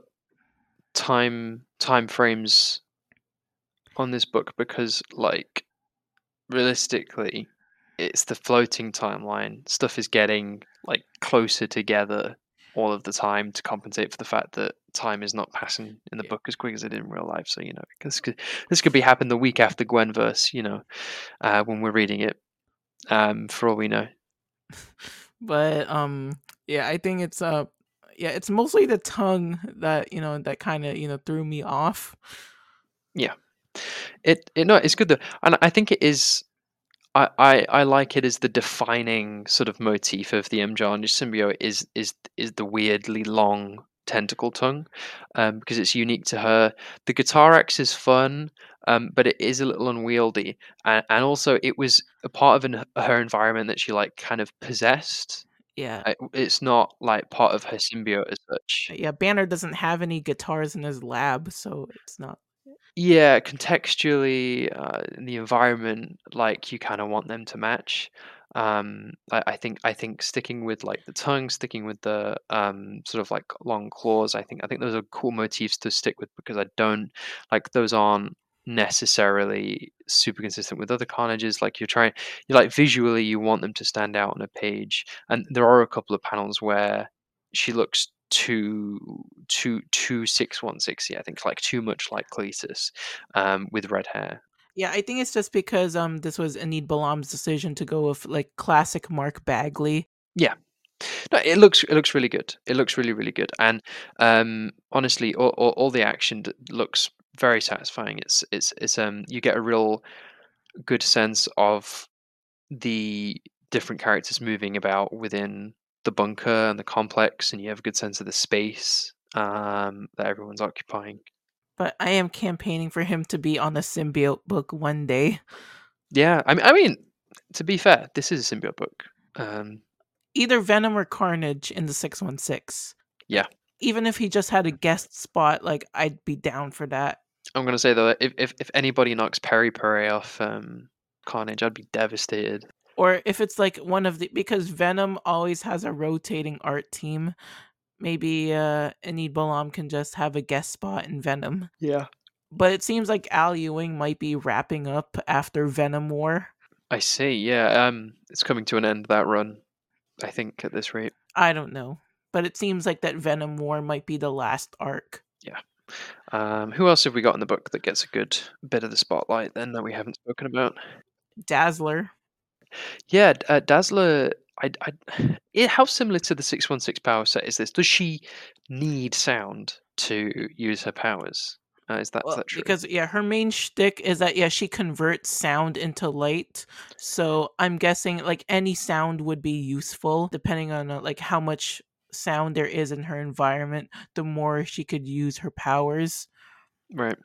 time time frames on this book because, like, realistically, it's the floating timeline. Stuff is getting like closer together all of the time to compensate for the fact that time is not passing in the Yeah. book as quick as it did in real life. So, you know, this could this could be happen the week after Gwenverse, you know, uh, when we're reading it. Um, for all we know. But um yeah, I think it's uh yeah, it's mostly the tongue that, you know, that kind of, you know, threw me off. Yeah, it it no, it's good though, and I think it is. I, I, I like it as the defining sort of motif of the M. Jarnage symbiote is is is the weirdly long tentacle tongue, um, because it's unique to her. The guitar X is fun, um, but it is a little unwieldy, and, and also it was a part of an, her environment that she like kind of possessed. Yeah. I- It's not like part of her symbiote as such. Yeah, Banner doesn't have any guitars in his lab, so it's not. Yeah, contextually, uh, in the environment, like you kind of want them to match. Um, I, I think I think sticking with like the tongue, sticking with the um sort of like long claws. I think I think those are cool motifs to stick with because I don't like those aren't. necessarily super consistent with other Carnages. Like you're trying, you like visually, you want them to stand out on a page, and there are a couple of panels where she looks too too too six one six. Yeah, I think like too much like Cletus, um, with red hair. Yeah, I think it's just because um this was Enid Balam's decision to go with like classic Mark Bagley. Yeah. No, it looks it looks really good. It looks really really good, and um, honestly, all, all, all the action d- looks very satisfying. It's it's it's um you get a real good sense of the different characters moving about within the bunker and the complex, and you have a good sense of the space um that everyone's occupying. But I am campaigning for him to be on a symbiote book one day. Yeah, I mean, I mean, to be fair, this is a symbiote book. Um, Either Venom or Carnage in the six one six. yeah, Like, even if he just had a guest spot, like, I'd be down for that. I'm gonna say though, that if if, if anybody knocks Perry Perry off um, Carnage, I'd be devastated. Or if it's like one of the, because Venom always has a rotating art team, maybe uh Enid Balam can just have a guest spot in Venom. Yeah. But it seems like Al Ewing might be wrapping up after Venom War. I see. Yeah, um, it's coming to an end, that run. I think at this rate. I don't know. But it seems like that Venom War might be the last arc. Yeah. Um, who else have we got in the book that gets a good bit of the spotlight then that we haven't spoken about? Dazzler. Yeah, D- uh, Dazzler. I, I, it, how similar to the six one six power set is this? Does she need sound to use her powers? Uh, is that is Well, that true? because yeah, her main shtick is that yeah, she converts sound into light. So I'm guessing like any sound would be useful depending on uh, like how much sound there is in her environment. The more she could use her powers. Right.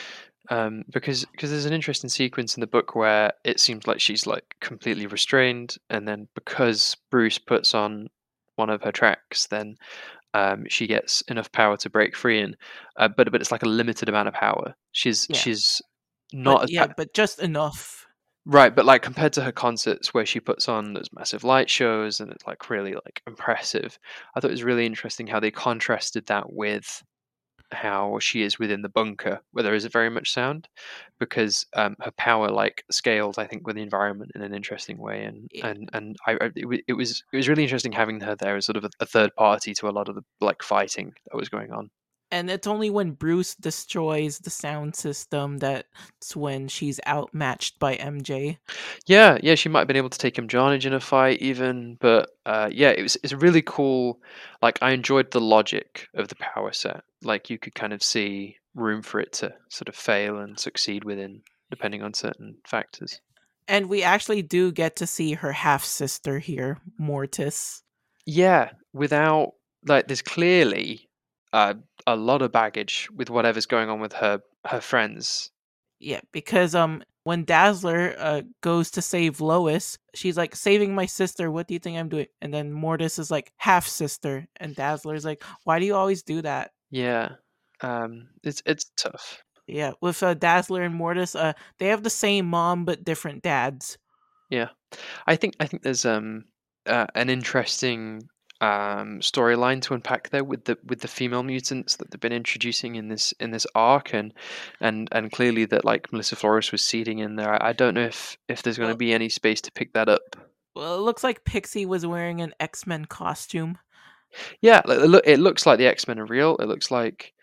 Um, because because there's an interesting sequence in the book where it seems like she's like completely restrained, and then because Bruce puts on one of her tracks, then um, she gets enough power to break free. And uh, but but it's like a limited amount of power. She's Yeah, she's not but as yeah, pa- but just enough. right, but like compared to her concerts where she puts on those massive light shows and it's like really like impressive. I thought it was really interesting how they contrasted that with how she is within the bunker, where there isn't very much sound, because um, her power like scales, I think, with the environment in an interesting way, and Yeah. and and I, I it, wa- it was it was really interesting having her there as sort of a, a third party to a lot of the like fighting that was going on. And it's only when Bruce destroys the sound system that's when she's outmatched by M J. Yeah, yeah, she might have been able to take him Johnage in a fight even, but uh, yeah, it was it's really cool. Like I enjoyed the logic of the power set. Like you could kind of see room for it to sort of fail and succeed within, depending on certain factors. And we actually do get to see her half sister here, Mortis. Yeah, without like, there's clearly uh, a lot of baggage with whatever's going on with her her friends. Yeah, because um when Dazzler uh goes to save Lois, she's like saving my sister, what do you think I'm doing? And then Mortis is like half sister and Dazzler's like, why do you always do that? Yeah, um, it's it's tough. Yeah, with uh, Dazzler and Mortis, uh they have the same mom but different dads. Yeah, I think I think there's um uh, an interesting um storyline to unpack there with the with the female mutants that they've been introducing in this in this arc, and and and clearly that like Melissa Flores was seeding in there. I, I don't know if if there's going to Well, be any space to pick that up. well, it looks like Pixie was wearing an X-Men costume. Yeah, like, it look it looks like the X Men are real. It looks like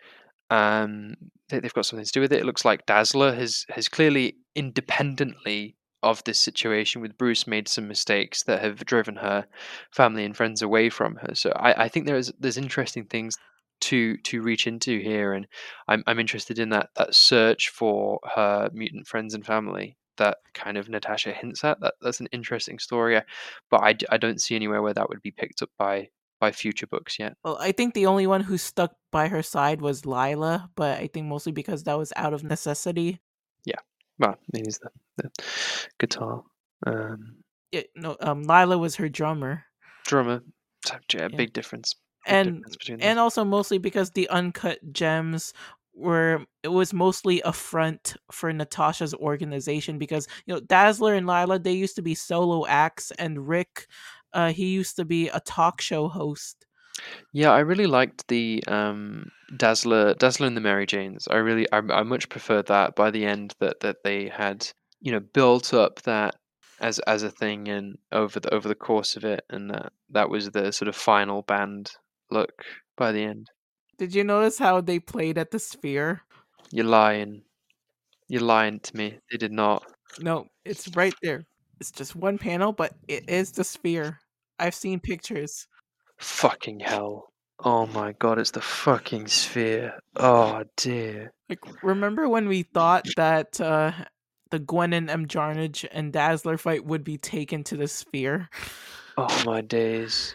Um, they, they've got something to do with it. It looks like Dazzler has has clearly, independently of this situation with Bruce, made some mistakes that have driven her family and friends away from her. So I, I think there's there's interesting things to to reach into here, and I'm I'm interested in that that search for her mutant friends and family that kind of Natasha hints at. That that's an interesting story, uh, but I, d- I don't see anywhere where that would be picked up by by future books yet. Well, I think the only one who stuck by her side was Lila, but I think mostly because that was out of necessity. Yeah. Well, it is the, the guitar. Um, Yeah, no, um, Lila was her drummer. drummer. So, yeah, Yeah, big difference. Big and difference between them. and also mostly because the uncut gems were it was mostly a front for Natasha's organization because you know Dazzler and Lila they used to be solo acts and Rick, uh, he used to be a talk show host. Yeah, I really liked the um, Dazzler, Dazzler and the Mary Janes. I really, I, I much preferred that by the end that that they had, you know, built up that as as a thing and over the over the course of it, and that that was the sort of final band look by the end. Did you notice how they played at the Sphere? You're lying. You're lying to me. They did not. No, it's right there. It's just one panel, but it is the Sphere. I've seen pictures. Fucking hell. Oh my god, it's the fucking sphere. Oh dear. Like, remember when we thought that uh, the Gwen and M. Jarnage and Dazzler fight would be taken to the Sphere? Oh my days.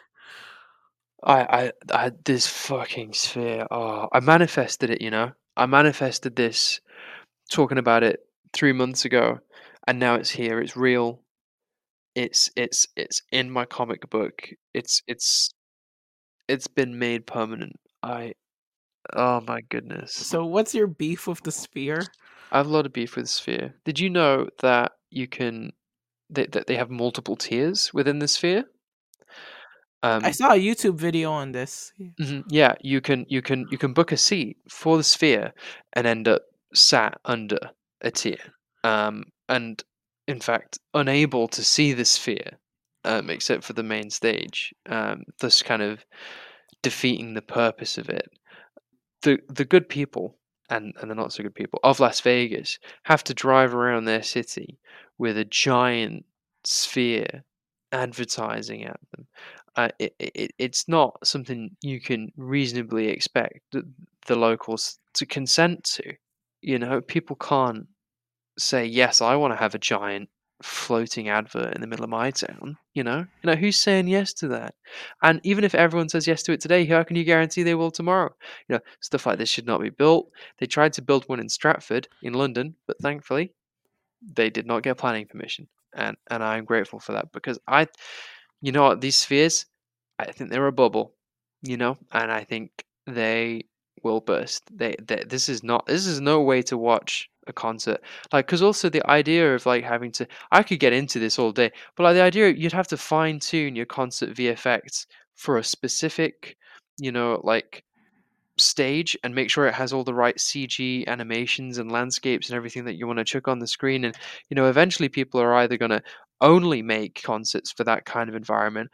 I, I, I, this fucking sphere. Oh, I manifested it, you know. I manifested this, talking about it three months ago, and now it's here. It's real. It's, it's, it's in my comic book. It's, it's, it's been made permanent. I, oh my goodness. So, what's your beef with the Sphere? I have a lot of beef with Sphere. Did you know that you can that that they have multiple tiers within the Sphere? I Um, saw a YouTube video on this. mhm, yeah, you can you can you can book a seat for the Sphere and end up sat under a tier, um, and in fact unable to see the Sphere, um, except for the main stage, um, thus kind of defeating the purpose of it. the the good people and and the not so good people of Las Vegas have to drive around their city with a giant sphere advertising at them. Uh, it, it it's not something you can reasonably expect the, the locals to consent to. You know, people can't say, "Yes, I wanna have a giant floating advert in the middle of my town," you know? You know, who's saying yes to that? And even if everyone says yes to it today, how can you guarantee they will tomorrow? You know, stuff like this should not be built. They tried to build one in Stratford in London, but thankfully, they did not get planning permission, and and I'm grateful for that because I you know what, these spheres, I think they're a bubble, you know, and I think they will burst. They, they this is not this is no way to watch a concert. Like, because also the idea of like having to, I could get into this all day, but like the idea you'd have to fine tune your concert V F X for a specific, you know, like stage and make sure it has all the right C G animations and landscapes and everything that you want to chuck on the screen. And you know, eventually people are either going to only make concerts for that kind of environment,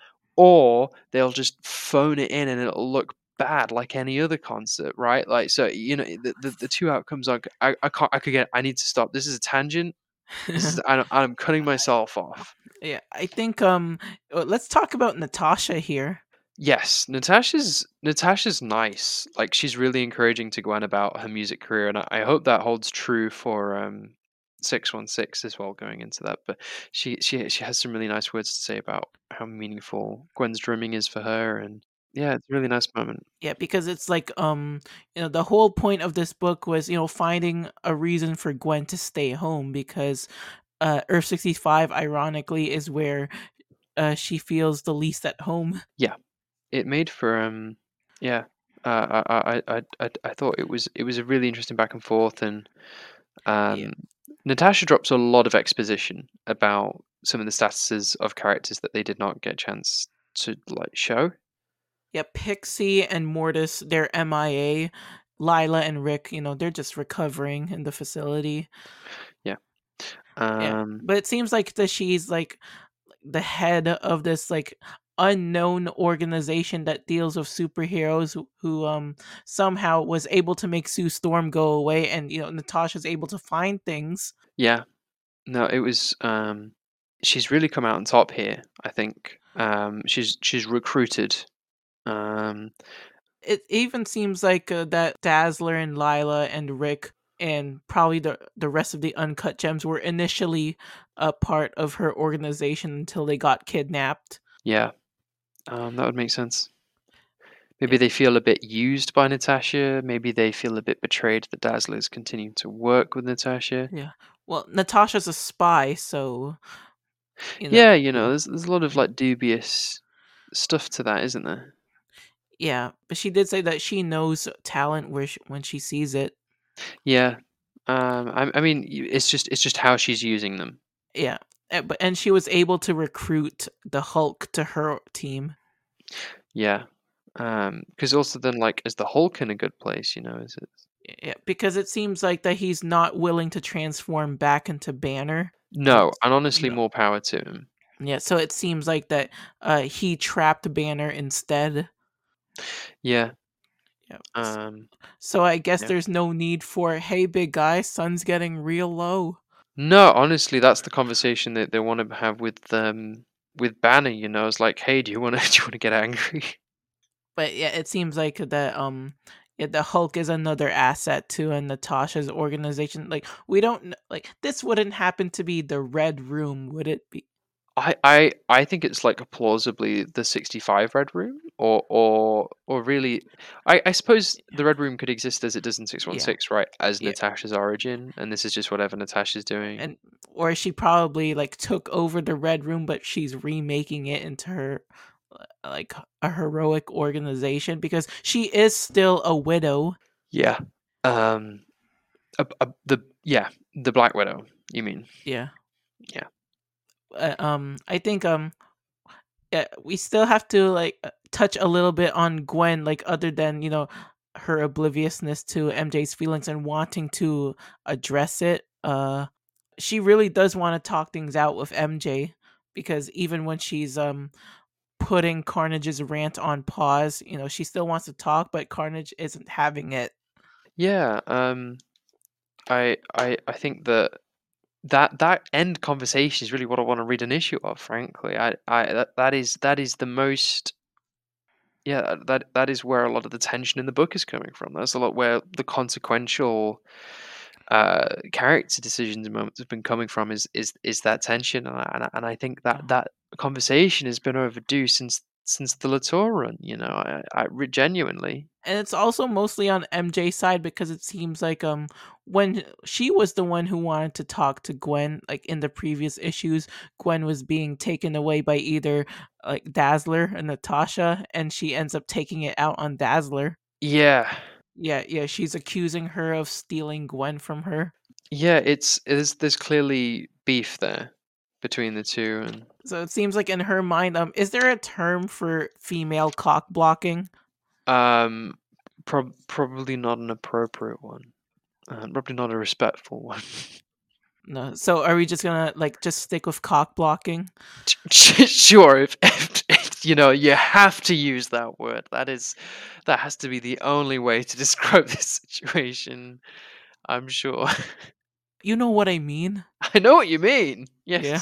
or they'll just phone it in and it'll look bad like any other concert, right? Like, so you know, the the, the two outcomes are I I can't I could get I need to stop. This is a tangent. This is I'm, I'm cutting myself off. Yeah, I think um uh, let's talk about Natasha here. Yes, Natasha's Natasha's nice. Like she's really encouraging to Gwen about her music career, and I, I hope that holds true for um six one six as well going into that. But she she she has some really nice words to say about how meaningful Gwen's drumming is for her, and yeah, it's a really nice moment. Yeah, because it's like um you know the whole point of this book was, you know, finding a reason for Gwen to stay home because uh Earth sixty-five ironically is where uh she feels the least at home. Yeah, it made for um yeah. Uh, I, I I I I I thought it was it was a really interesting back and forth, and Yeah. Um, Natasha drops a lot of exposition about some of the statuses of characters that they did not get a chance to like show. Yeah, Pixie and Mortis, they're M I A. Lila and Rick, you know, they're just recovering in the facility. Yeah. Yeah. Um, But it seems like that she's like the head of this like unknown organization that deals with superheroes who, who um somehow was able to make Sue Storm go away, and you know Natasha's able to find things. yeah. No, it was. Um, she's really come out on top here. I think. Um, she's she's recruited. Um, It even seems like uh, that Dazzler and Lila and Rick and probably the the rest of the Uncut Gems were initially a part of her organization until they got kidnapped. yeah. Um, that would make sense. Maybe Yeah, they feel a bit used by Natasha. Maybe they feel a bit betrayed that Dazzler's continuing to work with Natasha. yeah. Well, Natasha's a spy, so you know. Yeah, you know, there's there's a lot of like dubious stuff to that, isn't there? Yeah, but she did say that she knows talent where sh when she sees it. Yeah. Um, I, I mean, y- it's just it's just how she's using them. Yeah, eh, but and she was able to recruit the Hulk to her team. Yeah. Um, because also then, like, is the Hulk in a good place? You know, is it? Yeah, because it seems like that he's not willing to transform back into Banner. And No, and honestly, no, more power to him. yeah, so it seems like that uh, he trapped Banner instead. Yeah. Yeah. Um. So I guess Yeah. there's no need for, hey, big guy, sun's getting real low. No, honestly, that's the conversation that they want to have with um with Banner. You know, it's like, hey, do you want to do you want to get angry? But yeah, it seems like that um yeah, the Hulk is another asset to uh, Natasha's organization. Like we don't kn- like this wouldn't happen to be the Red Room, would it be? I, I I think it's like plausibly the sixty-five Red Room, or or or really, I, I suppose the Red Room could exist as it does in Yeah. six one six, right? As Yeah. Natasha's origin, and this is just whatever Natasha's doing. And or she probably like took over the Red Room, but she's remaking it into her uh, like a heroic organization because she is still a widow. Yeah. Um. A, a, the yeah the Black Widow. You mean? Yeah. Yeah. Uh, um, I think um yeah, we still have to like uh, touch a little bit on Gwen, like other than you know her obliviousness to M J's feelings and wanting to address it. Uh, she really does want to talk things out with M J because even when she's um putting Carnage's rant on pause, you know she still wants to talk, but Carnage isn't having it. Yeah. Um. I I I think that that that end conversation is really what I want to read an issue of. Frankly, I I that, that is that is the most. Yeah, that that is where a lot of the tension in the book is coming from. That's a lot where the consequential uh, character decisions and moments have been coming from. Is is is that tension, and I, and I, and I think that Oh. that conversation has been overdue since since the Latour run. You know, I, I re- genuinely. And it's also mostly on M J's side because it seems like um when she was the one who wanted to talk to Gwen, like in the previous issues, Gwen was being taken away by either like Dazzler and Natasha, and she ends up taking it out on Dazzler. Yeah, Yeah, yeah, she's accusing her of stealing Gwen from her. yeah. It's there's there's clearly beef there between the two, and So it seems like in her mind, um, is there a term for female cock blocking? um, prob probably not an appropriate one. Uh, probably not a respectful one. No. So are we just gonna like just stick with cock blocking? Sure, if, if, if you know you have to use that word, that is that has to be the only way to describe this situation. I'm sure. You know what I mean? I know what you mean. Yeah. Yes.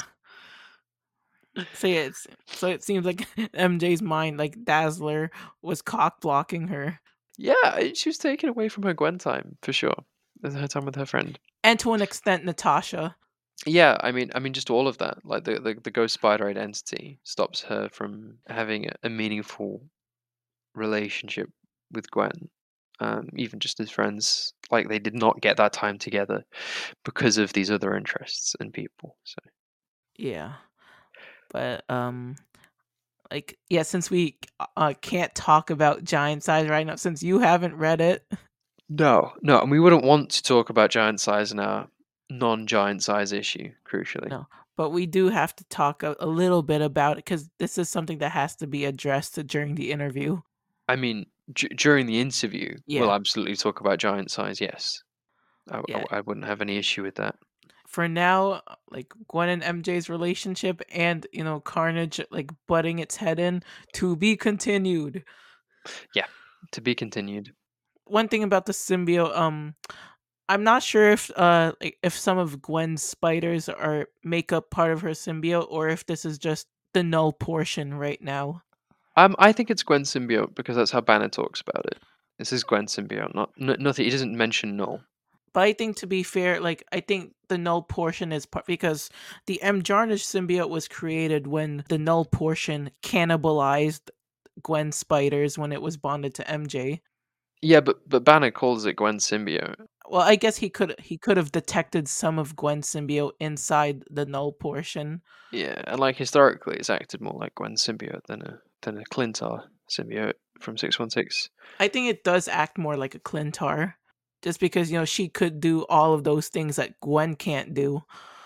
So yeah, it's so it seems like M J's mind, like Dazzler, was cock blocking her, Yeah, she was taken away from her Gwen time for sure. Her time with her friend. and to an extent, Natasha. Yeah, I mean, I mean, just all of that. Like the the, the ghost spider identity stops her from having a, a meaningful relationship with Gwen. Um, even just as friends, like they did not get that time together because of these other interests and people. So Yeah, but um, like yeah, since we uh can't talk about Giant Size right now, since you haven't read it, no, no, and we wouldn't want to talk about giant size in our non-giant size issue. Crucially, no, but we do have to talk a, a little bit about it because this is something that has to be addressed during the interview. I mean, d- during the interview, we'll Yeah, absolutely talk about giant size. Yes, I, I, yeah. I wouldn't have any issue with that. For now, like Gwen and M J's relationship, and you know Carnage like butting its head in, to be continued. Yeah, to be continued. One thing about the symbiote, um, I'm not sure if uh like if some of Gwen's spiders are make up part of her symbiote or if this is just the null portion right now. Um, I think it's Gwen symbiote because that's how Banner talks about it. This is Gwen symbiote, not n- nothing. He doesn't mention null. But I think to be fair, like I think the null portion is part because the M Jarnish symbiote was created when the null portion cannibalized Gwen's spiders when it was bonded to M J. Yeah, but but Banner calls it Gwen symbiote. Well, I guess he could he could have detected some of Gwen's symbiote inside the null portion. Yeah, and like historically, it's acted more like Gwen symbiote than a than a Clintar symbiote from six one six. I think it does act more like a Clintar, just because you know she could do all of those things that Gwen can't do.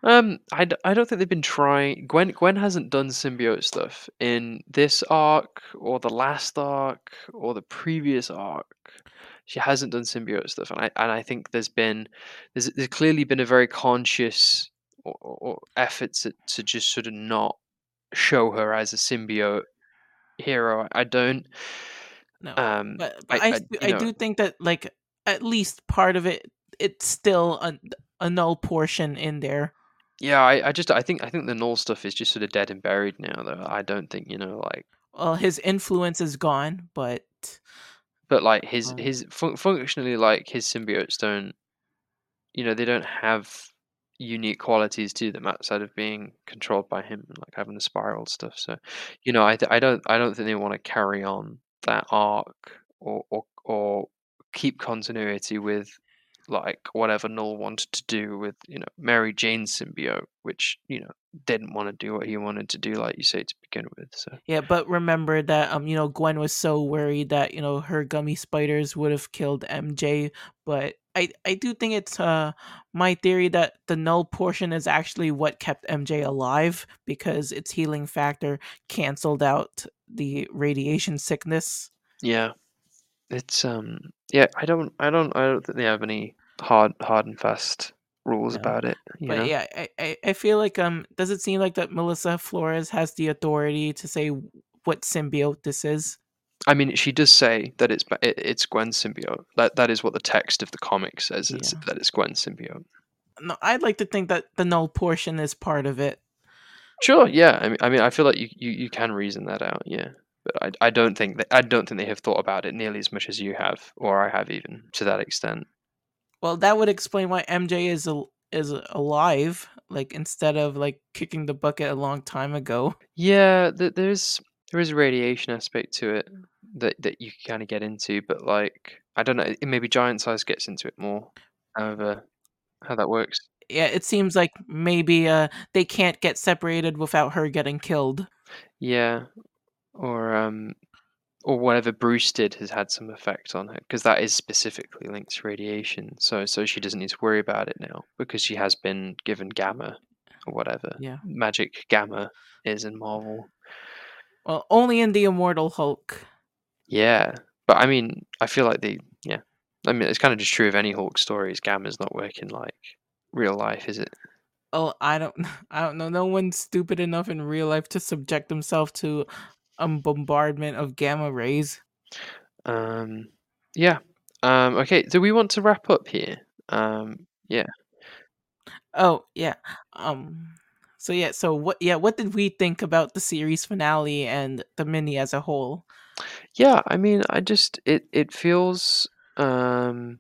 Um, I, d- I don't think they've been trying. Gwen Gwen hasn't done symbiote stuff in this arc or the last arc or the previous arc. She hasn't done symbiote stuff, and I and I think there's been there's there's clearly been a very conscious or, or or effort to to just sort of not show her as a symbiote hero. I don't. No, Um, but but I, I I s- you I know do think that like at least part of it, it's still a, a null portion in there. yeah, I, I just I think I think the null stuff is just sort of dead and buried now. Though I don't think you know like. Well, his influence is gone, but But, like, his um, his fun functionally, like, his symbiotes don't you know, they don't have unique qualities to them outside of being controlled by him and, like, having the spiral stuff, so, you know, I th I don't I don't think they wanna carry on that arc or or or keep continuity with, like, whatever Null wanted to do with, you know, Mary Jane's symbiote, which, you know, didn't wanna do what he wanted to do, like you say, to begin with, so. yeah, but remember that um, you know, Gwen was so worried that, you know, her gummy spiders would have killed M J, but I I do think it's uh my theory that the null portion is actually what kept M J alive because its healing factor canceled out the radiation sickness. Yeah. It's, um yeah, I don't I don't I don't think they have any hard hard and fast rules No. about it, you But know? yeah, I, I, I feel like um does it seem like that Melissa Flores has the authority to say what symbiote this is? I mean, she does say that it's ba it it's Gwen's symbiote. That that is what the text of the comic says, it's Yeah. that it's Gwen's symbiote. No, I'd like to think that the null portion is part of it. Sure, yeah, I mean I mean, I feel like you you you can reason that out, yeah. But I I don't think that I don't think they have thought about it nearly as much as you have, or I have even, to that extent. Well, that would explain why M J is al- is alive, like instead of like kicking the bucket a long time ago. Yeah, th there's there is a radiation aspect to it that that you can kinda get into, but, like, I don't know, it maybe Giant Size gets into it more, however, how that works. Yeah, it seems like maybe uh they can't get separated without her getting killed. Yeah, or, um, or whatever Bruce did has had some effect on her, because that is specifically linked to radiation, so so she doesn't need to worry about it now because she has been given gamma or whatever Yeah. magic gamma is in Marvel. Well, only in the Immortal Hulk. Yeah, but I mean, I feel like they yeah. I mean, it's kinda just true of any Hulk stories, Gamma's not working like real life, is it? Oh, I don't I don't know. No one's stupid enough in real life to subject himself to a bombardment of gamma rays. Um, yeah. Um, okay, do we want to wrap up here? Um, yeah. Oh, yeah. Um so yeah, so what yeah, what did we think about the series finale and the mini as a whole? Yeah, I mean, I just it it feels, um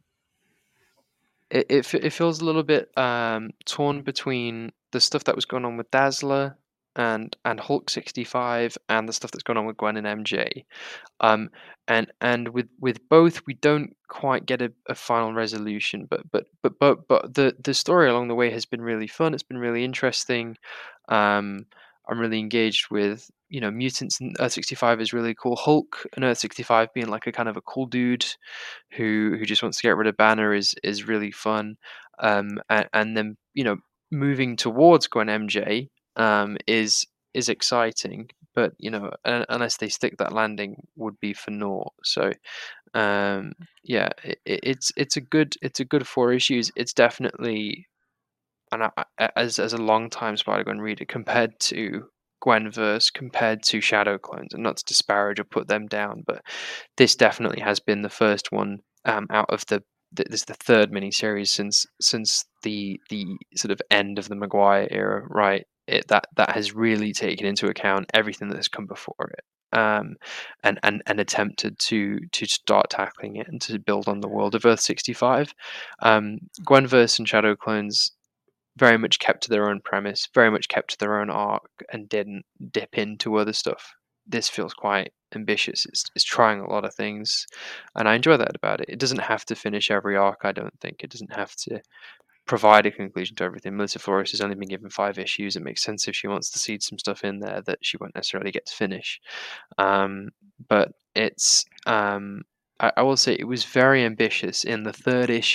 It it fe it feels a little bit, um, torn between the stuff that was going on with Dazzler and and Hulk sixty-five and the stuff that's going on with Gwen and M J. Um, and and with with both, we don't quite get a, a final resolution, but but but but but the the story along the way has been really fun. It's been really interesting. Um, I'm really engaged with you know mutants. And Earth sixty-five is really cool. Hulk and Earth sixty-five being like a kind of a cool dude who who just wants to get rid of Banner is is really fun. Um, and, and then you know moving towards Gwen M J um, is is exciting, but you know un- unless they stick that landing would be for naught. So um, yeah, it, it's it's a good it's a good four issues. It's definitely and I, I- as as a long time Spider Gwen reader compared to Gwenverse, compared to Shadow Clones, and not to disparage or put them down, but this definitely has been the first one um, out of the. th- This is the third miniseries since since the the sort of end of the Maguire era, right? It, that that has really taken into account everything that has come before it, um, and and and attempted to to start tackling it and to build on the world of Earth sixty-five. Um, Gwenverse and Shadow Clones very much kept to their own premise, very much kept to their own arc, and didn't dip into other stuff. This feels quite ambitious. It's it's trying a lot of things, and I enjoy that about it. It doesn't have to finish every arc. I don't think it doesn't have to provide a conclusion to everything. Melissa Flores has only been given five issues. It makes sense if she wants to seed some stuff in there that she won't necessarily get to finish. Um, but it's um, I, I will say it was very ambitious in the third issue.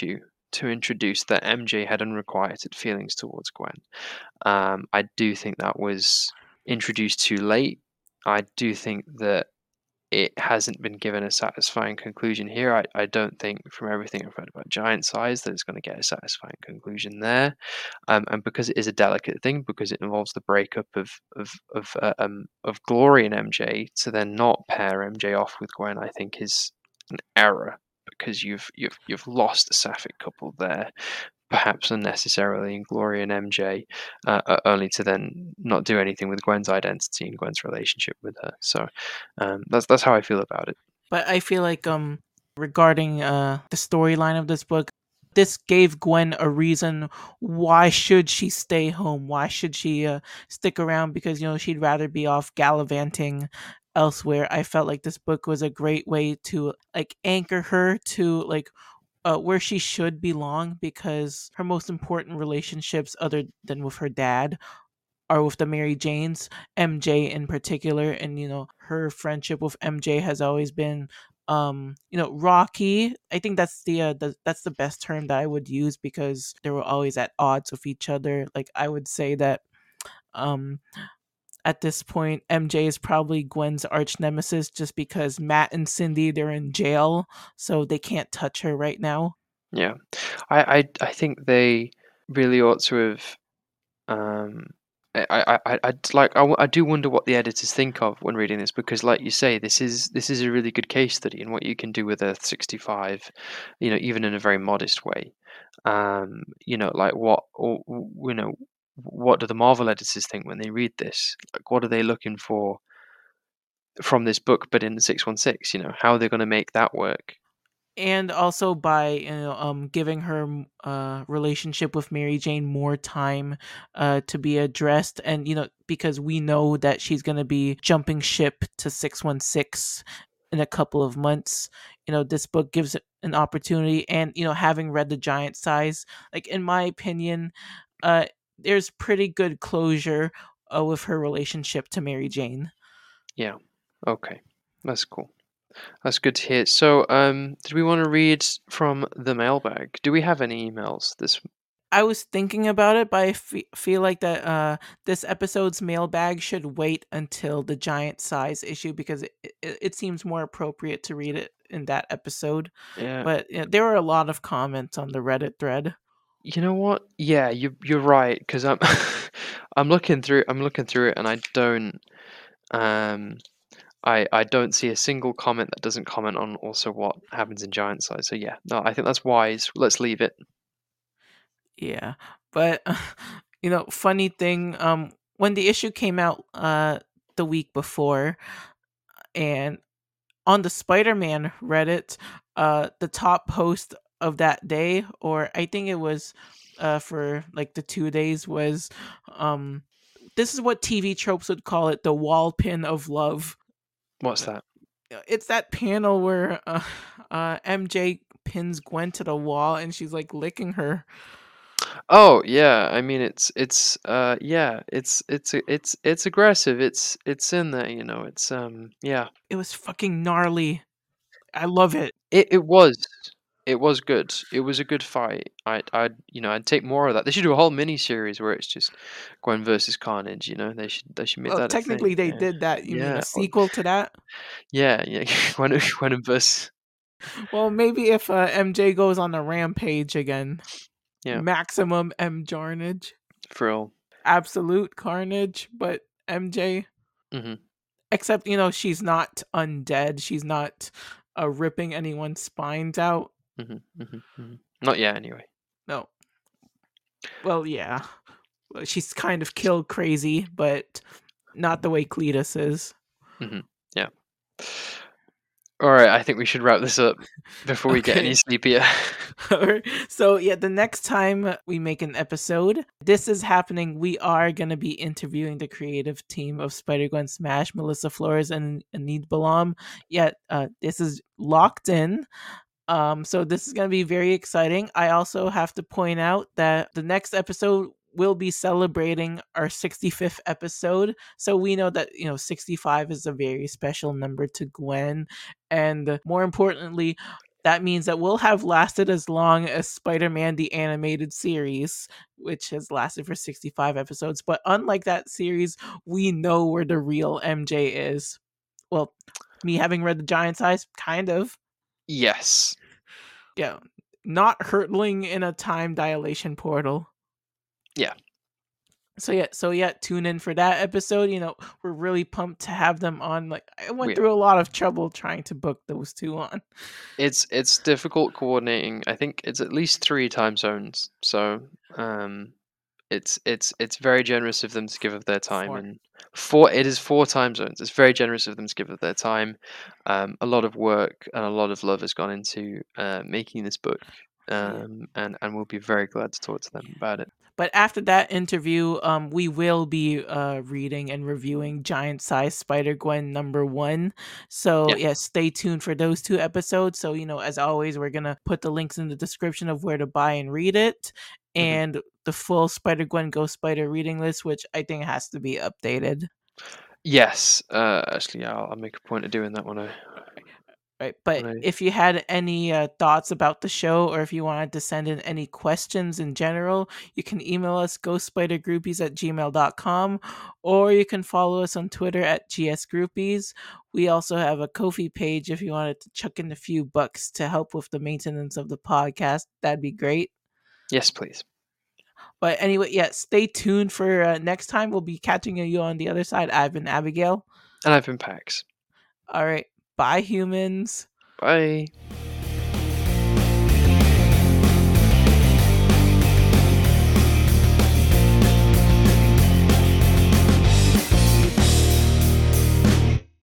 to introduce that M J had unrequited feelings towards Gwen. Um, I do think that was introduced too late. I do think that it hasn't been given a satisfying conclusion here. I, I don't think, from everything I've read about Giant Size, that it's going to get a satisfying conclusion there. Um, and because it is a delicate thing, because it involves the breakup of of of uh, um of Glory and M J, to then not pair M J off with Gwen, I think is an error, because you've you've you've lost a sapphic couple there, perhaps unnecessarily, in Glory and M J, uh, uh, only to then not do anything with Gwen's identity and Gwen's relationship with her. So um, that's that's how I feel about it. But I feel like um regarding uh the storyline of this book, this gave Gwen a reason why should she stay home? Why should she uh, stick around? Because you know she'd rather be off gallivanting elsewhere. I felt like this book was a great way to like anchor her to like uh, where she should belong, because her most important relationships, other than with her dad, are with the Mary Janes, M J in particular, and you know her friendship with M J has always been, um, you know, rocky. I think that's the, uh, the that's the best term that I would use, because they were always at odds with each other. Like I would say that, um, at this point, M J is probably Gwen's arch nemesis, just because Matt and Cindy, they're in jail, so they can't touch her right now. Yeah, I I, I think they really ought to have. Um, I, I, I, I'd like I, w- I do wonder what the editors think of when reading this, because, like you say, this is this is a really good case study in what you can do with Earth sixty-five, you know, even in a very modest way. Um, you know, like what, or, you know, what do the Marvel editors think when they read this? Like, what are they looking for from this book, but in the six one six? You know, how are they going to make that work? And also by you know um giving her m- uh relationship with Mary Jane more time uh to be addressed, and you know because we know that she's going to be jumping ship to six one six in a couple of months. You know this book gives it an opportunity, and you know having read The Giant Size, like in my opinion, uh there's pretty good closure uh, with her relationship to Mary Jane. Yeah. Okay. That's cool. That's good to hear. So, um, did we want to read from the mailbag? Do we have any emails this? I was thinking about it, but I fe- feel like that uh, this episode's mailbag should wait until the Giant Size issue, because it, it, it seems more appropriate to read it in that episode. Yeah. But you know, there were a lot of comments on the Reddit thread. You know what? Yeah, you you're right, because I'm I'm looking through I'm looking through it, and I don't um I I don't see a single comment that doesn't comment on also what happens in Giant Size. So yeah, no, I think that's wise. Let's leave it. Yeah, but you know, funny thing, um, when the issue came out uh the week before, and on the Spider-Man Reddit, uh, the top post of that day, or I think it was uh, for like the two days, was um, this is what T V tropes would call it, the wall pin of love. What's that? Uh, It's that panel where uh, uh, M J pins Gwen to the wall and she's like licking her. Oh yeah, I mean it's it's uh yeah, it's it's it's it's aggressive. It's it's in there, you know. It's um yeah. It was fucking gnarly. I love it. It it was. It was good. It was a good fight. I'd I'd you know, I'd take more of that. They should do a whole mini series where it's just Gwen versus Carnage, you know. They should they should make Well, that a thing. technically they Yeah. did that. You mean a Yeah. Or, sequel to that? yeah, yeah. Gwen Gwen versus Well, maybe if uh, M J goes on a rampage again. yeah, Maximum M Jarnage. Frill. Absolute carnage, but M J. Mhm. Except, you know, she's not undead. She's not uh, ripping anyone's spines out. Mhm. Mhm. Mhm. Not yet anyway. No. Well, yeah. Well, she's kind of kill crazy, but not the way Cletus is. Mhm. Yeah. All right, I think we should wrap this up before we get any Okay. sleepier. So yeah, the next time we make an episode, this is happening. We are gonna be interviewing the creative team of Spider Gwen Smash, Melissa Flores and Anid Balam. Yeah, uh, this is locked in. Um, so this is gonna be very exciting. I also have to point out that the next episode will be celebrating our sixty-fifth episode. So we know that, you know, sixty-five is a very special number to Gwen. And more importantly, that means that we'll have lasted as long as Spider-Man the Animated Series, which has lasted for sixty-five episodes. But unlike that series, we know where the real M J is. Well, me having read The Giant Size, kind of. Yes. Yeah. Not hurtling in a time dilation portal. Yeah. So yeah, so yeah, tune in for that episode. You know, we're really pumped to have them on. Like, I went We through a lot of trouble trying to book those two on. It's it's difficult coordinating. I think it's at least three time zones. So um, it's it's it's very generous of them to give of their time. Four. And four it is four time zones. It's very generous of them to give of their time. Um, a lot of work and a lot of love has gone into uh, making this book. Yeah. Um, and and we'll be very glad to talk to them about it. But after that interview, um, we will be uh reading and reviewing Giant Size Spider Gwen number one. So Yeah. yeah, stay tuned for those two episodes. So, you know, as always, we're gonna put the links in the description of where to buy and read it, Mhm. and the full Spider Gwen Ghost Spider reading list, which I think has to be updated. Yes. Uh, actually, yeah, I'll, I'll make a point of doing that when I Right. But when I if you had any uh, thoughts about the show, or if you wanted to send in any questions in general, you can email us ghostspidergroupies at gmail dot com, or you can follow us on Twitter at gsgroupies. We also have a Ko-fi page if you wanted to chuck in a few bucks to help with the maintenance of the podcast. That'd be great. Yes, please. But anyway, yeah, stay tuned for uh, next time. We'll be catching you on the other side. I've been Abigail. And I've been Pax. All right. Bye, humans. Bye.